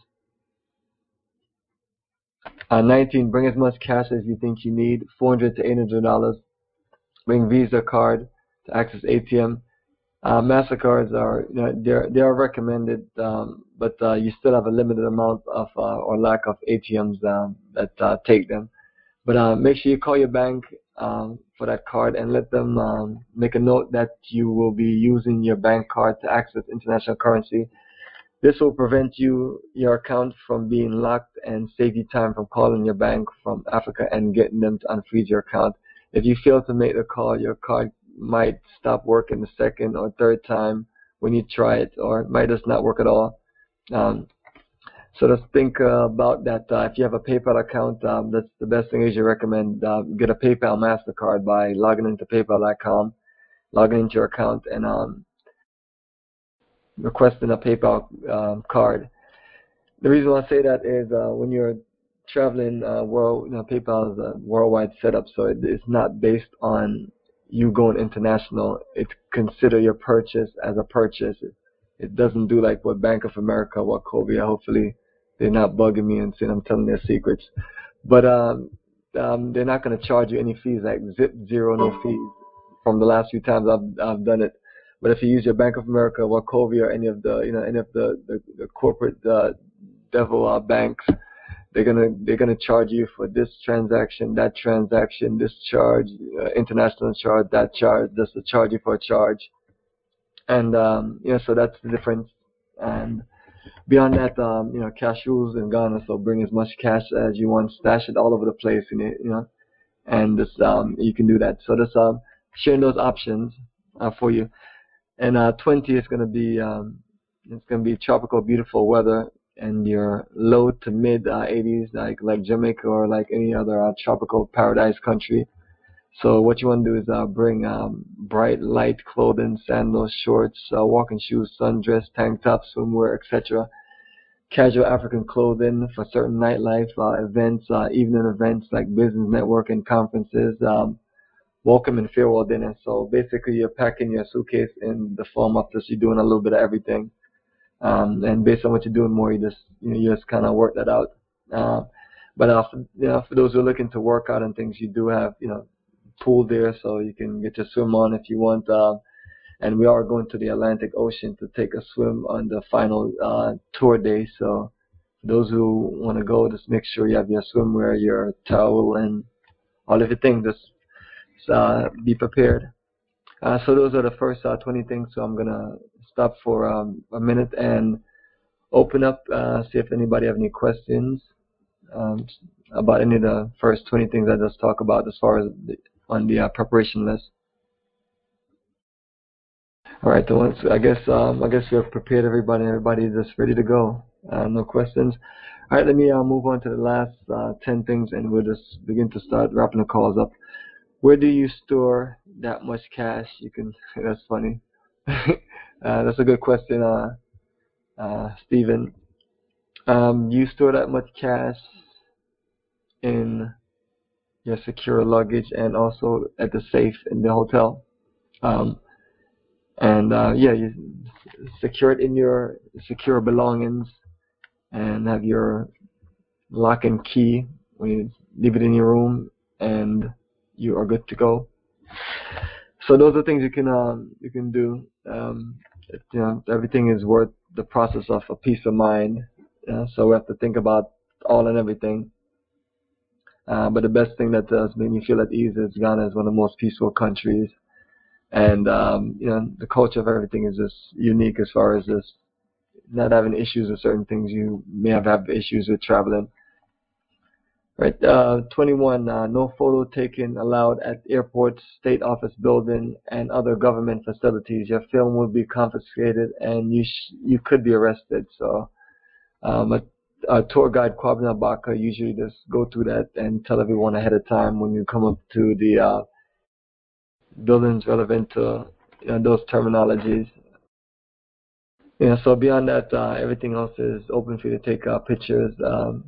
Speaker 1: Uh, nineteen, bring as much cash as you think you need, four hundred to eight hundred dollars. Bring Visa card to access A T M. Uh, MasterCards are, you know, they're, they are recommended, um, but uh, you still have a limited amount of uh, or lack of A T Ms um, that uh, take them. But uh, make sure you call your bank um, for that card and let them um, make a note that you will be using your bank card to access international currency. This will prevent you your account from being locked and save you time from calling your bank from Africa and getting them to unfreeze your account. If you fail to make the call, your card might stop working the second or third time when you try it, or it might just not work at all. Um, so just think uh, about that. Uh, if you have a PayPal account, um, that's the best thing is you recommend uh, get a PayPal MasterCard by logging into PayPal dot com, logging into your account, and um, requesting a PayPal um, card. The reason why I say that is uh, when you're traveling, uh, world, you know, PayPal is a worldwide setup, so it, it's not based on you going international. It consider your purchase as a purchase. It, it doesn't do like what Bank of America, what Wachovia. Hopefully, they're not bugging me and saying I'm telling their secrets. But um, um, they're not going to charge you any fees, like zip zero, no fees. From the last few times I've I've done it. But if you use your Bank of America, Wachovia, or any of the, you know, any of the the, the corporate uh, devil uh, banks, they're gonna they're gonna charge you for this transaction, that transaction, this charge, uh, international charge, that charge, just to charge you for a charge, and um, you know, so that's the difference. And beyond that, um, you know, cash rules in Ghana, so bring as much cash as you want, stash it all over the place, in it, you know, and just um, you can do that. So just um, sharing those options uh, for you. And uh, twenty is gonna be um, it's gonna be tropical, beautiful weather. And your low to mid uh, eighties, like like Jamaica or like any other uh, tropical paradise country. So what you want to do is uh, bring um, bright, light clothing, sandals, shorts, uh, walking shoes, sundress, tank tops, swimwear, et cetera. Casual African clothing for certain nightlife uh, events, uh, evening events like business networking conferences, um, welcome and farewell dinner. So basically, you're packing your suitcase in the form of just you're doing a little bit of everything. Um, and based on what you're doing more, you just you know you just kind of work that out. Uh, but uh, for, you know, for those who are looking to work out and things, you do have you know pool there, so you can get your swim on if you want. Uh, and we are going to the Atlantic Ocean to take a swim on the final uh, tour day. So those who want to go, just make sure you have your swimwear, your towel, and all of your things. Just uh, be prepared. Uh, so those are the first uh, twenty things. So I'm gonna stop for um, a minute and open up, uh, see if anybody have any questions um, about any of the first twenty things I just talked about as far as the, on the uh, preparation list. All right, so once I guess um, I guess we have prepared everybody. Everybody's just ready to go. Uh, no questions. All right, let me uh, move on to the last uh, ten things, and we'll just begin to start wrapping the calls up. Where do you store that much cash? You can. That's funny. uh, that's a good question, uh, uh, Stephen. Um, you store that much cash in your secure luggage and also at the safe in the hotel. Um, and uh, yeah, you secure it in your secure belongings and have your lock and key when you leave it in your room, and you are good to go. So those are things you can um, you can do. Um, it, you know, everything is worth the process of a peace of mind. Uh, so we have to think about all and everything. Uh, but the best thing that does make me feel at ease is Ghana is one of the most peaceful countries, and um, you know, the culture of everything is just unique as far as this not having issues with certain things you may have have issues with traveling. Right, uh, twenty-one, uh, no photo taken allowed at airports, state office building, and other government facilities. Your film will be confiscated, and you sh you could be arrested. So, um, a, a tour guide, Kwabena Baka, usually just go through that and tell everyone ahead of time when you come up to the uh, buildings relevant to you know, those terminologies. Yeah. So beyond that, uh, everything else is open for you to take uh, pictures. Um,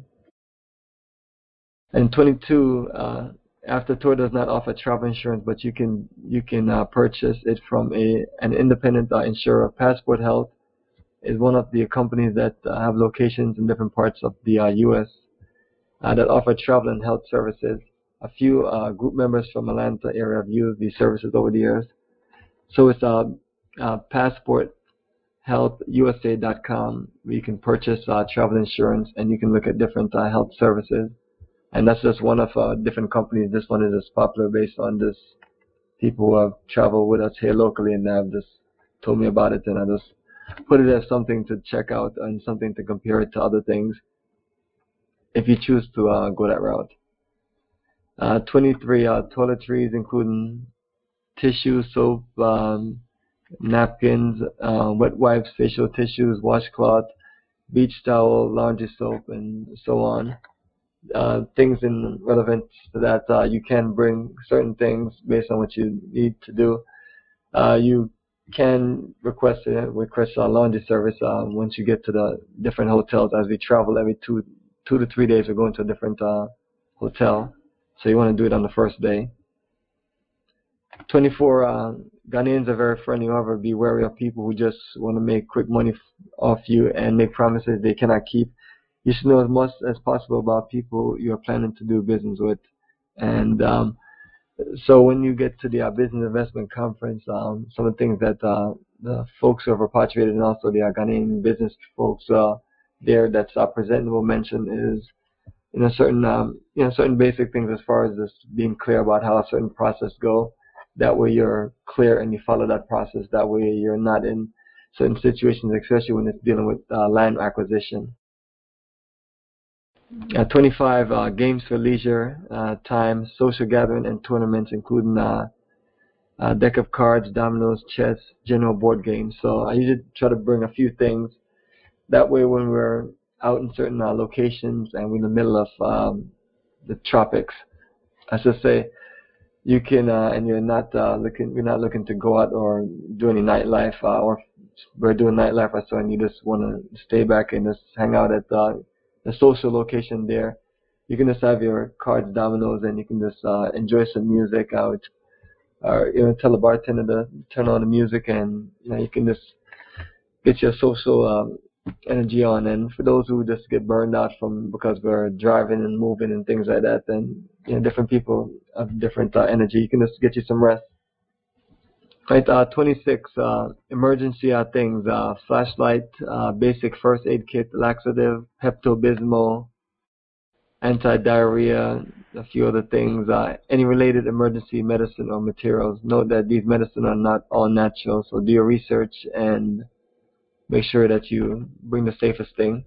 Speaker 1: And twenty-two, uh, after tour does not offer travel insurance, but you can you can uh, purchase it from a an independent uh, insurer. Passport Health is one of the companies that uh, have locations in different parts of the uh, U S uh, that offer travel and health services. A few uh, group members from Atlanta area have used these services over the years. So it's uh, uh, passport health U S A dot com where you can purchase uh, travel insurance, and you can look at different uh, health services. And that's just one of uh, different companies. This one is just popular based on this people who have traveled with us here locally and have just told me about it, and I just put it as something to check out and something to compare it to other things if you choose to uh, go that route. Uh, twenty-three, uh, toiletries including tissue, soap, um, napkins, uh, wet wipes, facial tissues, washcloth, beach towel, laundry soap, and so on. Uh, things in relevant to that, uh, you can bring certain things based on what you need to do. Uh, you can request a request a laundry service uh, once you get to the different hotels. As we travel every two two to three days, we're going to a different uh, hotel, so you want to do it on the first day. twenty-four, uh, Ghanaians are very friendly. However, be wary of people who just want to make quick money off you and make promises they cannot keep. You should know as much as possible about people you are planning to do business with. And um, so when you get to the uh, Business Investment Conference, um, some of the things that uh, the folks who are repatriated and also the uh, Ghanaian business folks uh, there that's uh, presenting will mention is you know, certain, um, you know, certain basic things as far as just being clear about how a certain process go. That way you're clear and you follow that process. That way you're not in certain situations, especially when it's dealing with uh, land acquisition. Uh, twenty-five, uh, games for leisure uh, time, social gathering and tournaments, including uh, a deck of cards, dominoes, chess, general board games. So I usually try to bring a few things. That way when we're out in certain uh, locations and we're in the middle of um, the tropics, I should say, you can, uh, and you're not uh, looking, you're not looking to go out or do any nightlife, uh, or we're doing nightlife or so, and you just want to stay back and just hang out at uh, the social location there. You can just have your cards, dominoes, and you can just uh, enjoy some music out, or you know, tell the bartender to turn on the music, and you know, you can just get your social um, energy on. And for those who just get burned out from because we're driving and moving and things like that, then you know different people have different uh, energy. You can just get you some rest. Right, uh, twenty-six, uh, emergency uh, things, uh, flashlight, uh, basic first aid kit, laxative, Pepto-Bismol, anti-diarrhea, a few other things, uh, any related emergency medicine or materials. Note that these medicines are not all natural, so do your research and make sure that you bring the safest thing.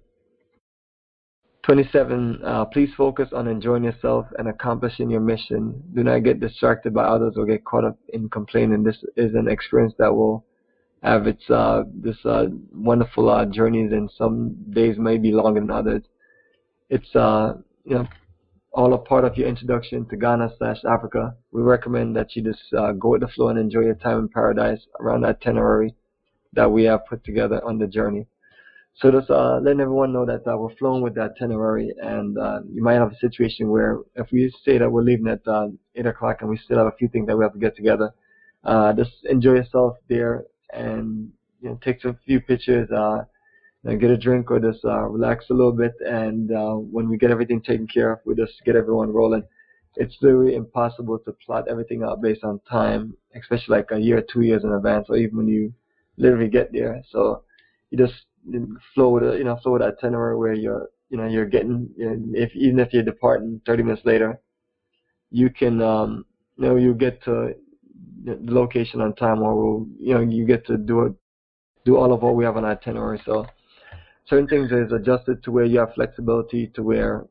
Speaker 1: twenty-seven, uh, please focus on enjoying yourself and accomplishing your mission. Do not get distracted by others or get caught up in complaining. This is an experience that will have its uh, this uh, wonderful uh, journeys, and some days may be longer than others. It's uh, you know all a part of your introduction to Ghana slash Africa. We recommend that you just uh, go with the flow and enjoy your time in paradise around that itinerary that we have put together on the journey. So just uh, letting everyone know that uh, we're flowing with that itinerary, and uh, you might have a situation where if we say that we're leaving at uh, eight o'clock and we still have a few things that we have to get together, uh, just enjoy yourself there and you know, take a few pictures, uh, and get a drink or just uh, relax a little bit, and uh, when we get everything taken care of, we just get everyone rolling. It's literally impossible to plot everything out based on time, especially like a year or two years in advance, or even when you literally get there. So you just flow with a, you know, flow with that itinerary where you're, you know, you're getting, you know, if even if you're departing thirty minutes later, you can, um, you know, you get to the location on time, or we'll, you know, you get to do it, do all of what we have on our itinerary. So certain things is adjusted to where you have flexibility, to where,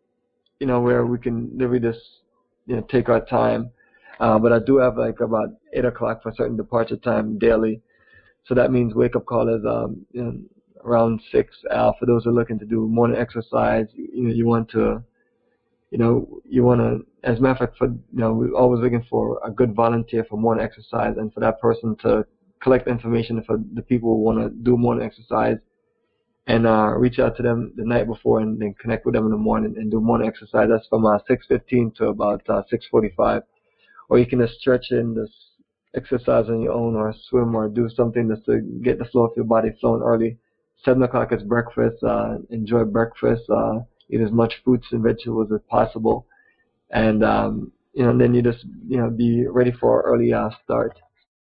Speaker 1: you know, where we can literally just, you know, take our time. Uh, but I do have like about eight o'clock for certain departure time daily. So that means wake up call is um, you know, around six. Uh, for those who are looking to do morning exercise, you, you know, you want to, you know, you want to, as a matter of fact, for, you know, we're always looking for a good volunteer for morning exercise, and for that person to collect information for the people who want to do morning exercise, and uh, reach out to them the night before and then connect with them in the morning and do morning exercise. That's from uh, six fifteen to about uh, six forty-five. Or you can just stretch in this exercise on your own, or swim, or do something just to get the flow of your body flowing early. seven o'clock is breakfast. Uh, enjoy breakfast. Uh, eat as much fruits and vegetables as possible. And, um, you know, and then you just, you know, be ready for an early uh, start.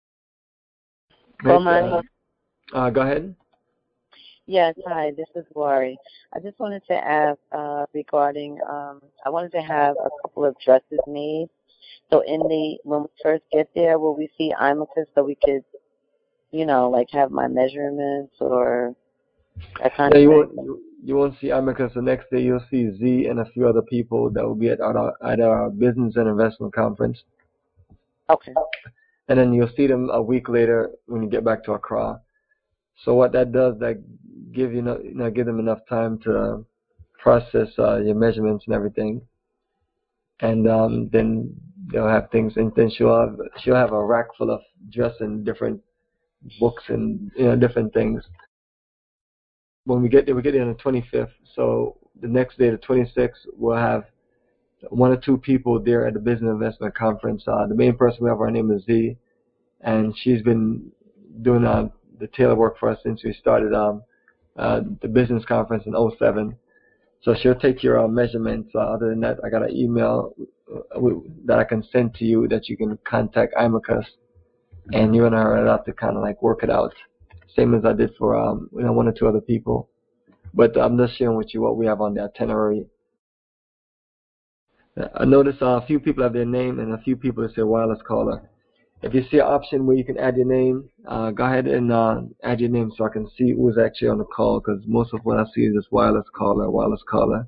Speaker 5: Right, uh,
Speaker 1: uh, go ahead.
Speaker 5: Yes, hi, this is Lori. I just wanted to ask uh, regarding, um, I wanted to have a couple of dresses made. So in the, when we first get there, will we see iMicus so we could, you know, like have my measurements or that kind
Speaker 1: yeah,
Speaker 5: of
Speaker 1: you
Speaker 5: thing?
Speaker 1: won't, you, you won't see iMicus. The next day you'll see Z and a few other people that will be at our, at our business and investment conference.
Speaker 5: Okay.
Speaker 1: And then you'll see them a week later when you get back to Accra. So what that does, that give you, you know, give them enough time to process uh, your measurements and everything, and um, then they'll have things. And then she'll have she'll have a rack full of dress and different books and you know different things. When we get there, we get there on the twenty-fifth. So the next day, the twenty-sixth, we'll have one or two people there at the business investment conference. Uh, the main person we have, her name is Z, and she's been doing uh, the tailor work for us since we started um, uh, the business conference in oh seven. So she'll take your uh, measurements. Uh, other than that, I got an email uh, that I can send to you that you can contact iMicus, and you and her are allowed to kind of like work it out, same as I did for um, you know one or two other people. But I'm just sharing with you what we have on the itinerary. I noticed uh, a few people have their name and a few people say wireless caller. If you see an option where you can add your name, uh, go ahead and uh, add your name so I can see who's actually on the call, because most of what I see is just wireless caller, wireless caller.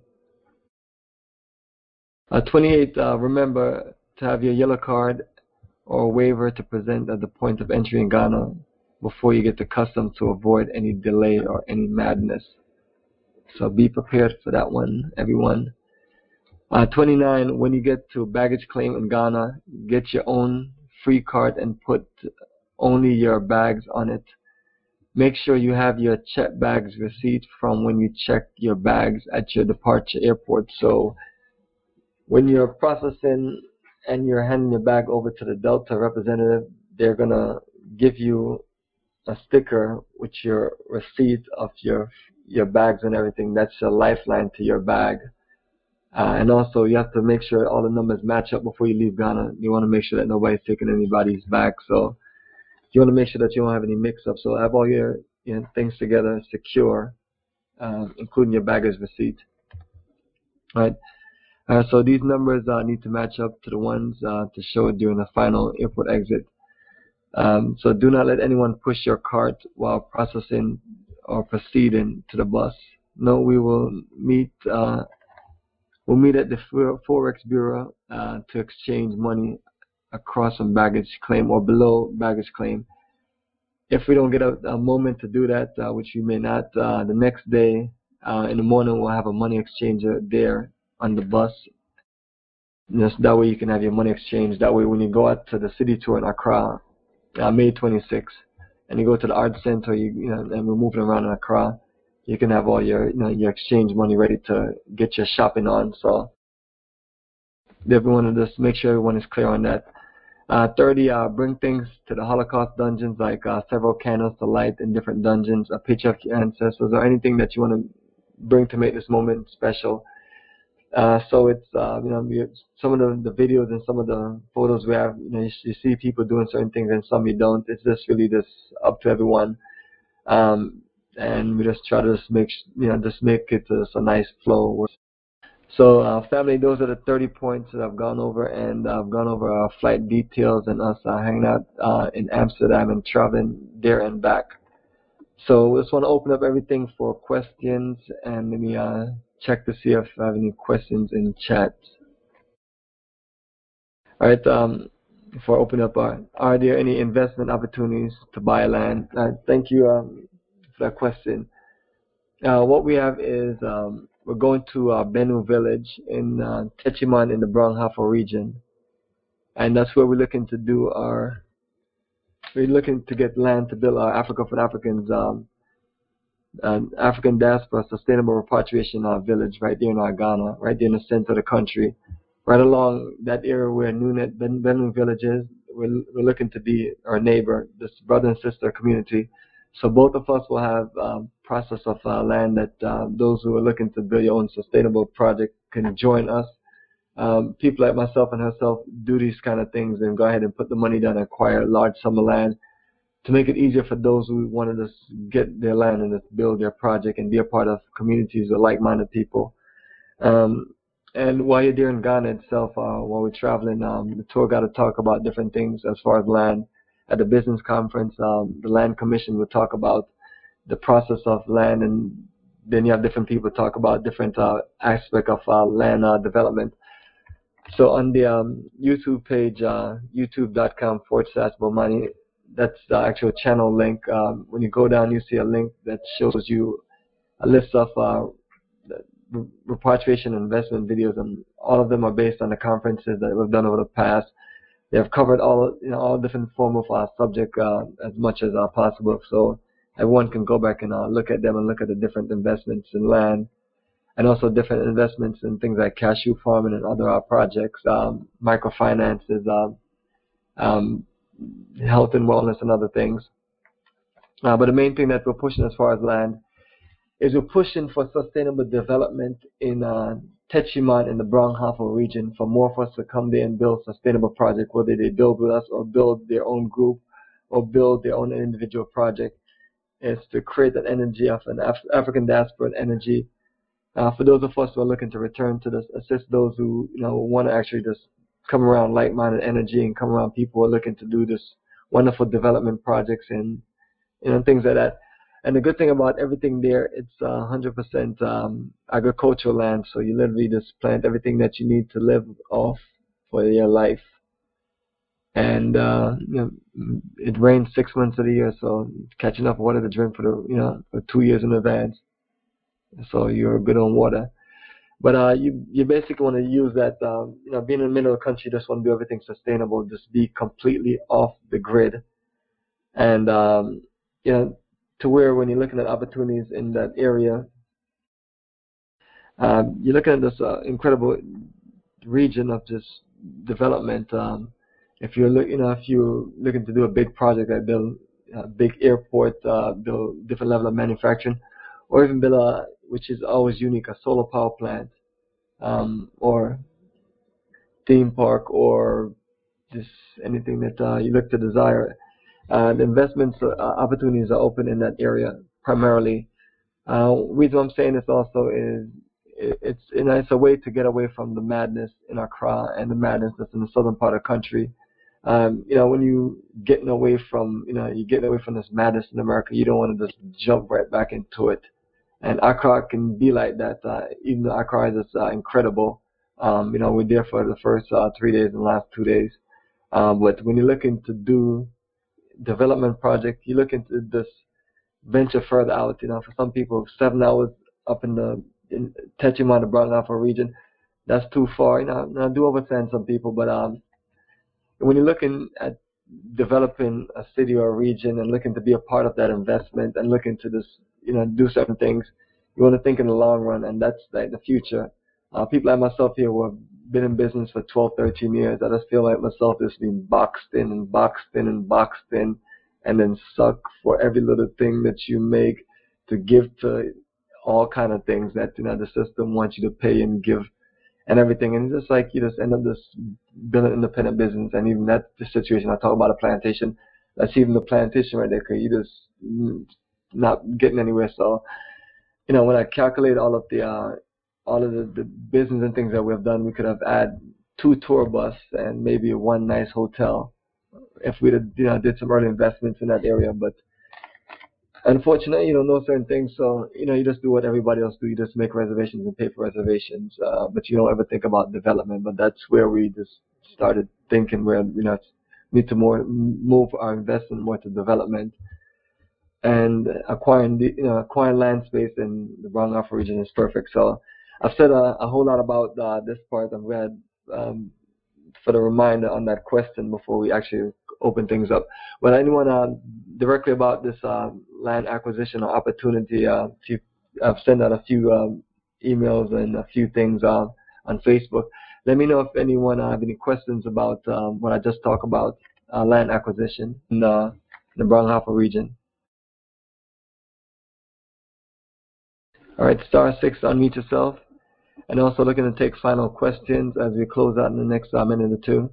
Speaker 1: Uh, twenty-eight, uh, remember to have your yellow card or waiver to present at the point of entry in Ghana before you get to customs to avoid any delay or any madness. So be prepared for that one, everyone. Uh, twenty-nine, when you get to baggage claim in Ghana, get your own free card and put only your bags on it. Make sure you have your check bags receipt from when you check your bags at your departure airport. So when you're processing and you're handing your bag over to the Delta representative, they're going to give you a sticker with your receipt of your your bags and everything. That's your lifeline to your bag. Uh, and also, you have to make sure all the numbers match up before you leave Ghana. You want to make sure that nobody's taking anybody's bag. So you want to make sure that you don't have any mix-ups. So have all your, you know, things together, secure, uh, including your baggage receipt. All right. Uh, so these numbers uh, need to match up to the ones uh, to show during the final airport exit. Um, so do not let anyone push your cart while processing or proceeding to the bus. No, we will meet. Uh, We'll meet at the Forex Bureau uh, to exchange money across from baggage claim or below baggage claim. If we don't get a, a moment to do that, uh, which we may not, uh, the next day uh, in the morning we'll have a money exchanger there on the bus. Just that way you can have your money exchange. That way when you go out to the city tour in Accra, uh, May twenty-sixth, and you go to the art center, you, you know, and we're moving around in Accra, you can have all your, you know, your exchange money ready to get your shopping on. So everyone, just make sure everyone is clear on that. Uh, thirty, uh, bring things to the Holocaust dungeons, like uh, several candles to light in different dungeons, a picture of your ancestors, or anything that you want to bring to make this moment special. Uh, so it's, uh, you know, some of the, the videos and some of the photos we have, you know, you, you see people doing certain things and some you don't. It's just really just up to everyone. Um, and we just try to just make, you know, just make it just a nice flow. So uh, family, those are the thirty points that I've gone over, and I've gone over our flight details and us uh, hanging out uh, in Amsterdam and traveling there and back. So we just want to open up everything for questions, and let me uh, check to see if I have any questions in chat. All right, um, before I open up, uh, are there any investment opportunities to buy land? Uh, thank you um, for that question. Uh, what we have is um, we're going to uh, Benue village in uh, Techiman in the Brong-Ahafo region, and that's where we're looking to do our. We're looking to get land to build our Africa for Africans, um, an African diaspora sustainable repatriation uh, village right there in our Ghana, right there in the center of the country, right along that area where Nunet Benue village is. We're, we're looking to be our neighbor, this brother and sister community. So both of us will have um, process of uh, land that uh, those who are looking to build your own sustainable project can join us. Um, people like myself and herself do these kind of things and go ahead and put the money down and acquire a large sum of land to make it easier for those who want to just get their land and just build their project and be a part of communities of like-minded people. Um, and while you're there in Ghana itself, uh, while we're traveling, um, the tour got to talk about different things as far as land. At the business conference, um, the Land Commission will talk about the process of land, and then you have different people talk about different uh, aspects of uh, land uh, development. So on the um, YouTube page, uh, youtube.com forward slash Bomani, that's the actual channel link. Um, when you go down, you see a link that shows you a list of uh, repatriation investment videos, and all of them are based on the conferences that we've done over the past. They have covered all, you know, all different form of uh, subject uh, as much as uh, possible, so everyone can go back and uh, look at them and look at the different investments in land, and also different investments in things like cashew farming and other uh, projects, um, microfinances, uh, um, health and wellness, and other things. Uh, but the main thing that we're pushing as far as land is we're pushing for sustainable development in uh, Techiman in the Brong-Ahafo region, for more of us to come there and build sustainable projects, whether they build with us or build their own group or build their own individual project, is to create that energy of an Af African diaspora energy. Uh, for those of us who are looking to return to this, assist those who, you know, want to actually just come around like-minded energy and come around people who are looking to do this wonderful development projects and, you know, things like that. And the good thing about everything there, it's uh, one hundred percent um, agricultural land, so you literally just plant everything that you need to live off for your life. And uh, you know, it rains six months of the year, so catching up water to drink for the, you know, for two years in advance. So you're good on water. But uh, you you basically want to use that, um, you know, being in the middle of the country, you just want to do everything sustainable, just be completely off the grid, and um, you know, to where when you're looking at opportunities in that area, um, you're looking at this uh, incredible region of just development. Um, if you're look, you know, if you're looking to do a big project like build a big airport, uh, build different level of manufacturing, or even build a, which is always unique, a solar power plant, um, or theme park, or just anything that uh, you look to desire. Uh, the investments uh, opportunities are open in that area primarily. Uh, reason I'm saying this also is it, it's you know, it's a way to get away from the madness in Accra and the madness that's in the southern part of the country. Um, you know, when you getting away from you know you're getting away from this madness in America, you don't want to just jump right back into it. And Accra can be like that. Uh, even though Accra is uh, incredible, um, you know, we're there for the first uh, three days and the last two days. Um, but when you're looking to do development project, you're looking to this venture further out. You know, for some people, seven hours up in the in Techiman, the Brong-Ahafo region, that's too far. You know, I do understand some people, but um, when you're looking at developing a city or a region and looking to be a part of that investment and looking to this, you know, do certain things, you want to think in the long run, and that's like the future. Uh, people like myself here who have been in business for twelve, thirteen years, I just feel like myself is being boxed in and boxed in and boxed in, and then suck for every little thing that you make to give to all kind of things that, you know, the system wants you to pay and give and everything. And it's just like you just end up just building independent business. And even that's the situation. I talk about a plantation. That's even the plantation right there, because you just not getting anywhere. So, you know, when I calculate all of the uh, all of the, the business and things that we've done, we could have added two tour bus and maybe one nice hotel if we did, you know, did some early investments in that area. But unfortunately, you don't know certain things, so you know you just do what everybody else do. You just make reservations and pay for reservations, uh, but you don't ever think about development. But that's where we just started thinking where you know need to more move our investment more to development and acquiring the you know acquiring land space in the Brong-Ahafo region is perfect. So I've said a, a whole lot about uh, this part. I'm glad um, for the reminder on that question before we actually open things up. But anyone uh, directly about this uh, land acquisition or opportunity, uh, few, I've sent out a few um, emails and a few things uh, on Facebook. Let me know if anyone uh, have any questions about um, what I just talked about, uh, land acquisition in uh, the Brong-Ahafo region. All right, star six, unmute yourself. And also looking to take final questions as we close out in the next uh, minute or two.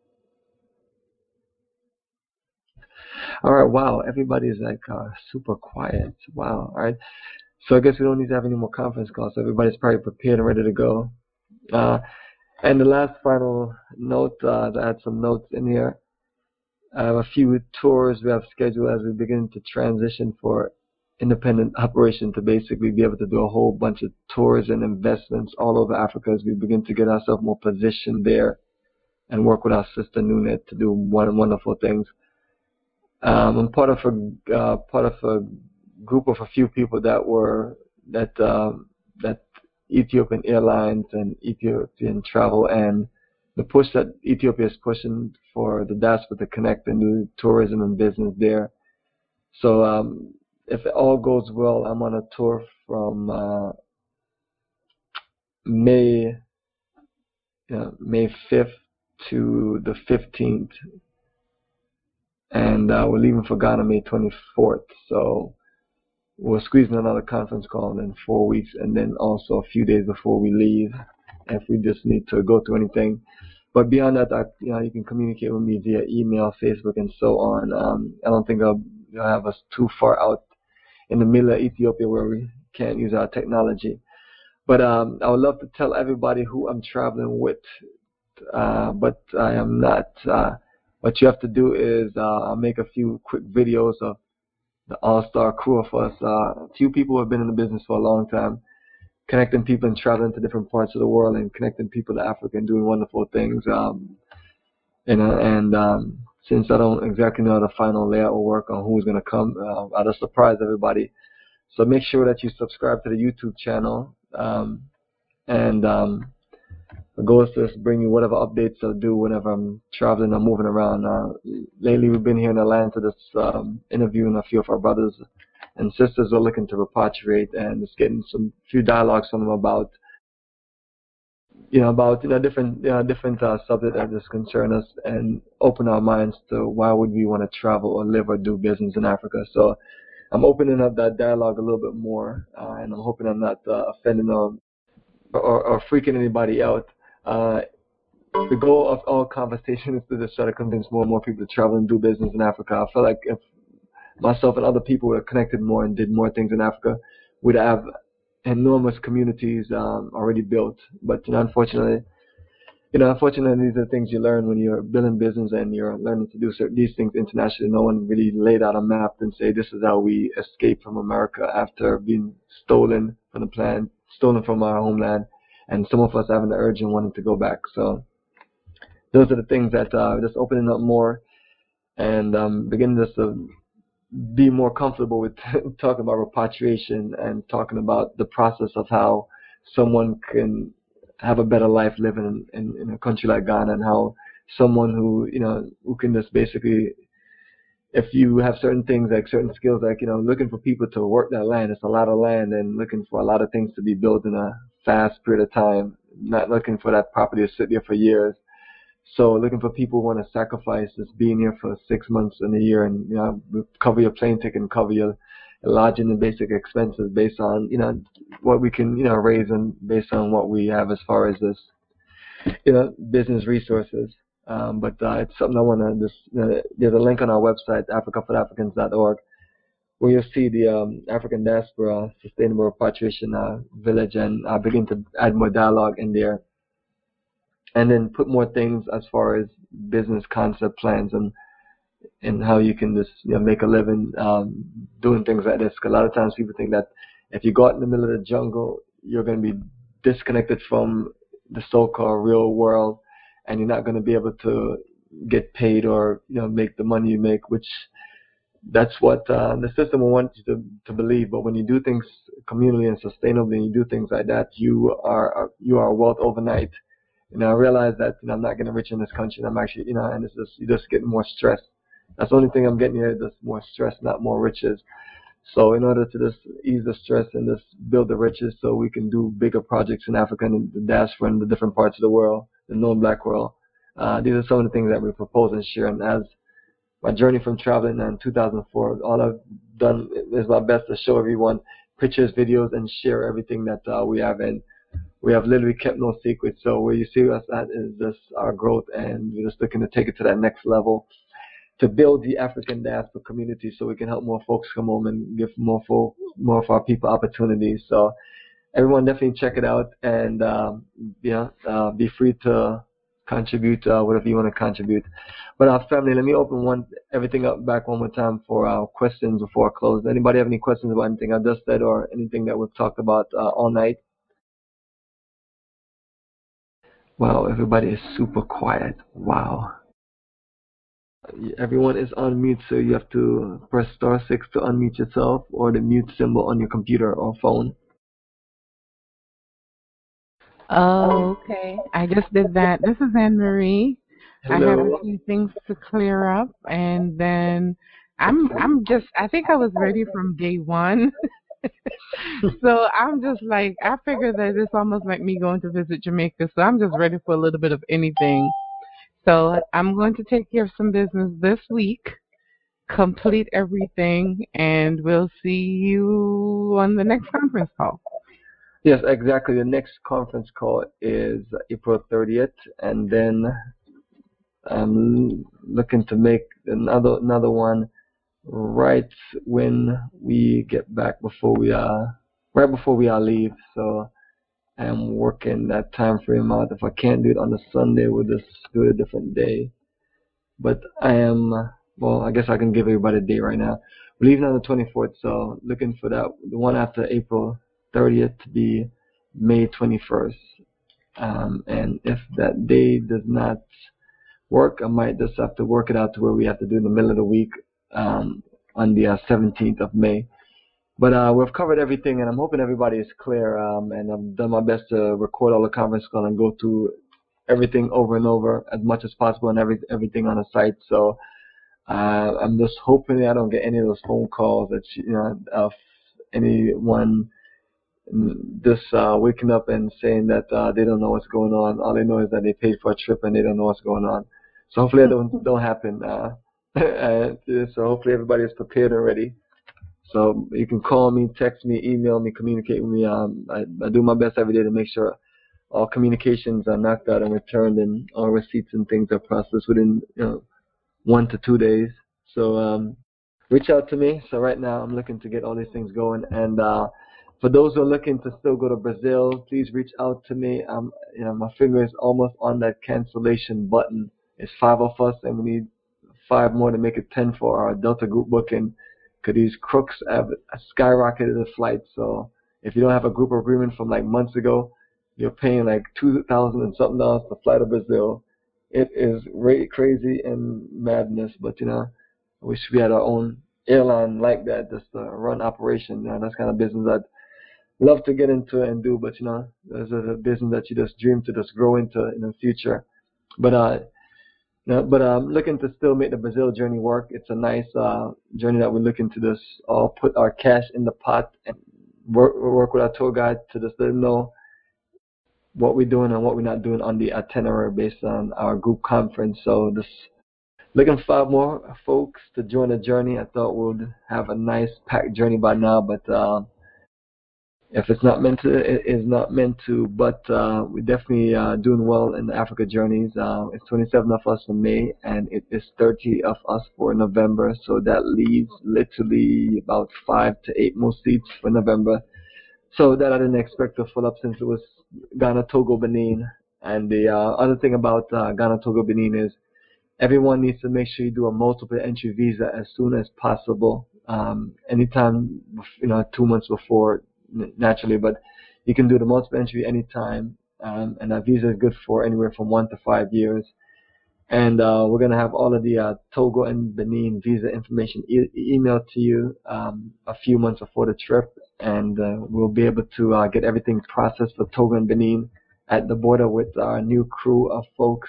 Speaker 1: All right, wow, everybody's like uh, super quiet. Wow, all right. So I guess we don't need to have any more conference calls. So everybody's probably prepared and ready to go. Uh, and the last final note, uh, I had some notes in here. I have a few tours we have scheduled as we begin to transition for independent operation to basically be able to do a whole bunch of tours and investments all over Africa as we begin to get ourselves more positioned there and work with our sister Nunet to do one wonderful things. Um, I'm part of a uh, part of a group of a few people that were that um, that Ethiopian Airlines and Ethiopian Travel and the push that Ethiopia is pushing for the diaspora to connect and do tourism and business there. So um, if it all goes well, I'm on a tour from uh, May uh, May fifth to the fifteenth. And uh, we're leaving for Ghana May twenty-fourth. So we're squeezing another conference call in four weeks, and then also a few days before we leave, if we just need to go through anything. But beyond that, I, you know, you can communicate with me via email, Facebook, and so on. Um, I don't think I'll, I'll have us too far out in the middle of Ethiopia where we can't use our technology. But um, I would love to tell everybody who I'm traveling with, uh, but I am not. Uh, What you have to do is uh, make a few quick videos of the all-star crew of us. Uh, a few people who have been in the business for a long time, connecting people and traveling to different parts of the world and connecting people to Africa and doing wonderful things. Um, and and um, since I don't exactly know how the final layout will work on who's going to come, uh, I'll just surprise everybody. So make sure that you subscribe to the YouTube channel. Um, and um, the goal is to just bring you whatever updates I do whenever I'm traveling or moving around. Uh, lately, we've been here in Atlanta just um, interviewing a few of our brothers and sisters who are looking to repatriate and just getting some few dialogues from them about you know, about you know different you know, different uh, subjects that just concern us, and open our minds to why would we want to travel or live or do business in Africa. So I'm opening up that dialogue a little bit more, uh, and I'm hoping I'm not uh, offending or, or or freaking anybody out. Uh, the goal of all conversation is to just try to convince more and more people to travel and do business in Africa. I feel like if myself and other people were connected more and did more things in Africa, we'd have enormous communities um, already built. But you know, unfortunately, you know, unfortunately, these are things you learn when you're building business and you're learning to do certain, these things internationally. No one really laid out a map and say this is how we escape from America after being stolen from the plan, stolen from our homeland, and some of us having the urge and wanting to go back. So those are the things that uh, just opening up more and um, beginning just to be more comfortable with talking about repatriation and talking about the process of how someone can have a better life living in, in, in a country like Ghana, and how someone who, you know, who can just basically, if you have certain things like certain skills, like, you know, looking for people to work that land, it's a lot of land, and looking for a lot of things to be built in a fast period of time, not looking for that property to sit there for years. So looking for people who want to sacrifice just being here for six months in a year, and you know, cover your plane ticket and cover your lodging and basic expenses based on, you know, what we can, you know, raise and based on what we have as far as this, you know, business resources. Um, but uh, it's something I want to just, uh, there's a link on our website, africa for africans dot org, where you'll see the um, African Diaspora Sustainable Repatriation uh, Village, and uh, begin to add more dialogue in there. And then put more things as far as business concept plans and and how you can just, you know, make a living um, doing things like this. 'Cause a lot of times people think that if you go out in the middle of the jungle, you're going to be disconnected from the so-called real world, and you're not going to be able to get paid or, you know, make the money you make, which that's what uh, the system will want you to, to believe. But when you do things communally and sustainably, and you do things like that, you are you are wealth overnight. You know, I realize that, you know, I'm not getting rich in this country, and I'm actually, you know, and it's just, you're just getting more stress. That's the only thing I'm getting here, just more stress, not more riches. So in order to just ease the stress and just build the riches so we can do bigger projects in Africa and the diaspora and the different parts of the world, the non-black world, uh, these are some of the things that we propose and share. And as my journey from traveling in two thousand four, all I've done is my best to show everyone pictures, videos, and share everything that uh, we have. And we have literally kept no secrets. So where you see us at is just our growth, and we're just looking to take it to that next level to build the African diaspora community so we can help more folks come home and give more folk, more of our people opportunities. So everyone definitely check it out, and um, yeah, uh, be free to contribute uh, whatever you want to contribute. But our family, let me open one everything up back one more time for our questions before I close. Anybody have any questions about anything I just said or anything that we've talked about uh, all night? Wow, everybody is super quiet. Wow. Everyone is on mute, so you have to press star six to unmute yourself, or the mute symbol on your computer or phone.
Speaker 3: Oh, okay. I just did that. This is Anne Marie. I have
Speaker 1: Hello.
Speaker 3: a few things to clear up, and then I'm I'm just I think I was ready from day one. So I'm just like, I figured that it's almost like me going to visit Jamaica, so I'm just ready for a little bit of anything. So I'm going to take care of some business this week, complete everything, and we'll see you on the next conference call.
Speaker 1: Yes, exactly. The next conference call is April thirtieth, and then I'm looking to make another another one right when we get back, before we uh right before we all leave. So I'm working that time frame out. If I can't do it on a Sunday, we'll just do it a different day. But I am, well, I guess I can give everybody a date right now. We're leaving on the twenty-fourth, so looking for that, the one after April thirtieth to be May twenty-first. Um, and if that day does not work, I might just have to work it out to where we have to do in the middle of the week um, on the uh, seventeenth of May. But uh, we've covered everything, and I'm hoping everybody is clear. Um, and I've done my best to record all the conference calls and go through everything over and over as much as possible, and every, everything on the site. So uh, I'm just hoping I don't get any of those phone calls that, you know, of anyone just uh, waking up and saying that uh, they don't know what's going on. All they know is that they paid for a trip and they don't know what's going on. So hopefully that don't don't happen. Uh, and so hopefully everybody is prepared and ready. So you can call me, text me, email me, communicate with me. Um, I, I do my best every day to make sure all communications are knocked out and returned, and all receipts and things are processed within you know one to two days. So um, reach out to me. So right now I'm looking to get all these things going. And uh, for those who are looking to still go to Brazil, please reach out to me. Um, you know, my finger is almost on that cancellation button. It's five of us, and we need five more to make it ten for our Delta group booking. Because these crooks have skyrocketed the flight. So if you don't have a group agreement from like months ago, you're paying like two thousand and something dollars to fly to Brazil. It is really crazy and madness. But you know, I wish we had our own airline like that, just to run operation. You know, that's kind of business I'd love to get into and do. But you know, this is a business that you just dream to just grow into in the future. But uh. No, but I'm um, looking to still make the Brazil journey work. It's a nice uh, journey that we're looking to just all put our cash in the pot and work, work with our tour guide to just let them know what we're doing and what we're not doing on the itinerary based on our group conference. So just looking for five more folks to join the journey. I thought we'd have a nice packed journey by now, but uh, if it's not meant to, it is not meant to. But uh, we're definitely uh, doing well in the Africa journeys. Uh, it's twenty-seven of us for May, and it is thirty of us for November. So that leaves literally about five to eight more seats for November. So that I didn't expect to fill up since it was Ghana, Togo, Benin. And the uh, other thing about uh, Ghana, Togo, Benin is everyone needs to make sure you do a multiple entry visa as soon as possible. Um, anytime, you know, two months before. Naturally, but you can do the multiple entry anytime, um, and that visa is good for anywhere from one to five years. And uh, we're gonna have all of the uh, Togo and Benin visa information e emailed to you um, a few months before the trip, and uh, we'll be able to uh, get everything processed for Togo and Benin at the border with our new crew of folks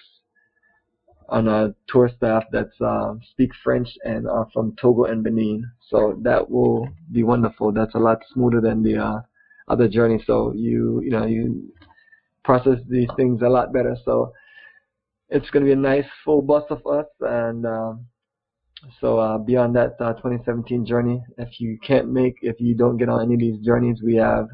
Speaker 1: on our tour staff that's uh, speak French and are from Togo and Benin. So that will be wonderful. That's a lot smoother than the uh, other journey. So you you know you process these things a lot better. So it's going to be a nice full bus of us. And um, so uh, beyond that uh, twenty seventeen journey, if you can't make, if you don't get on any of these journeys, we have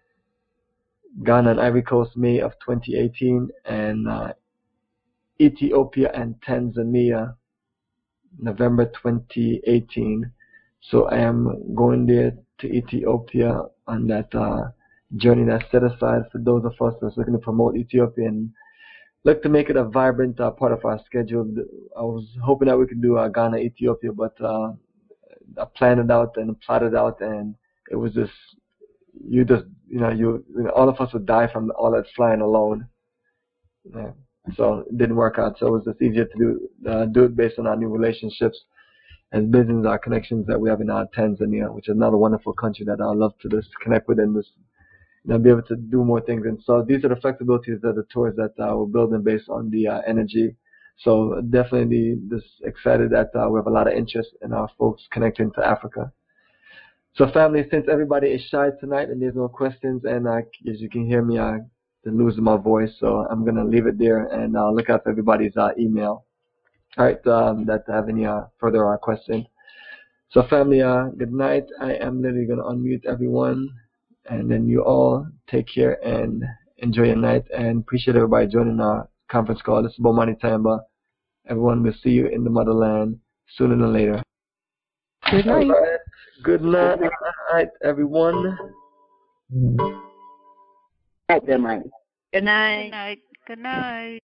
Speaker 1: Ghana and Ivory Coast May of twenty eighteen, and uh, Ethiopia and Tanzania, November twenty eighteen. So I am going there to Ethiopia on that uh, journey that's set aside for those of us that's looking to promote Ethiopia and look to make it a vibrant uh, part of our schedule. I was hoping that we could do uh, Ghana, Ethiopia, but uh, I planned it out and plotted out, and it was just, you just, you know, you, you know, all of us would die from all that flying alone. Yeah. So it didn't work out. So it was just easier to do uh, do it based on our new relationships and business, our connections that we have in our Tanzania, which is another wonderful country that I love to just connect with and just you know, be able to do more things. And so these are the flexibilities of the tours that uh, we're building based on the uh, energy. So definitely just excited that uh, we have a lot of interest in our folks connecting to Africa. So family, since everybody is shy tonight and there's no questions, and uh, as you can hear me, I losing my voice, so I'm gonna leave it there and uh, look out for everybody's uh, email. All right, um, that have any uh, further uh, question. So family, uh, good night. I am literally gonna unmute everyone, and then you all take care and enjoy your night. And appreciate everybody joining our conference call. This is Bomani Tyehimba. Everyone, will see you in the motherland sooner than later.
Speaker 3: Good night.
Speaker 1: Right. Good night, everyone.
Speaker 4: Right there, Mike.
Speaker 5: Good night.
Speaker 2: Good night. Good night.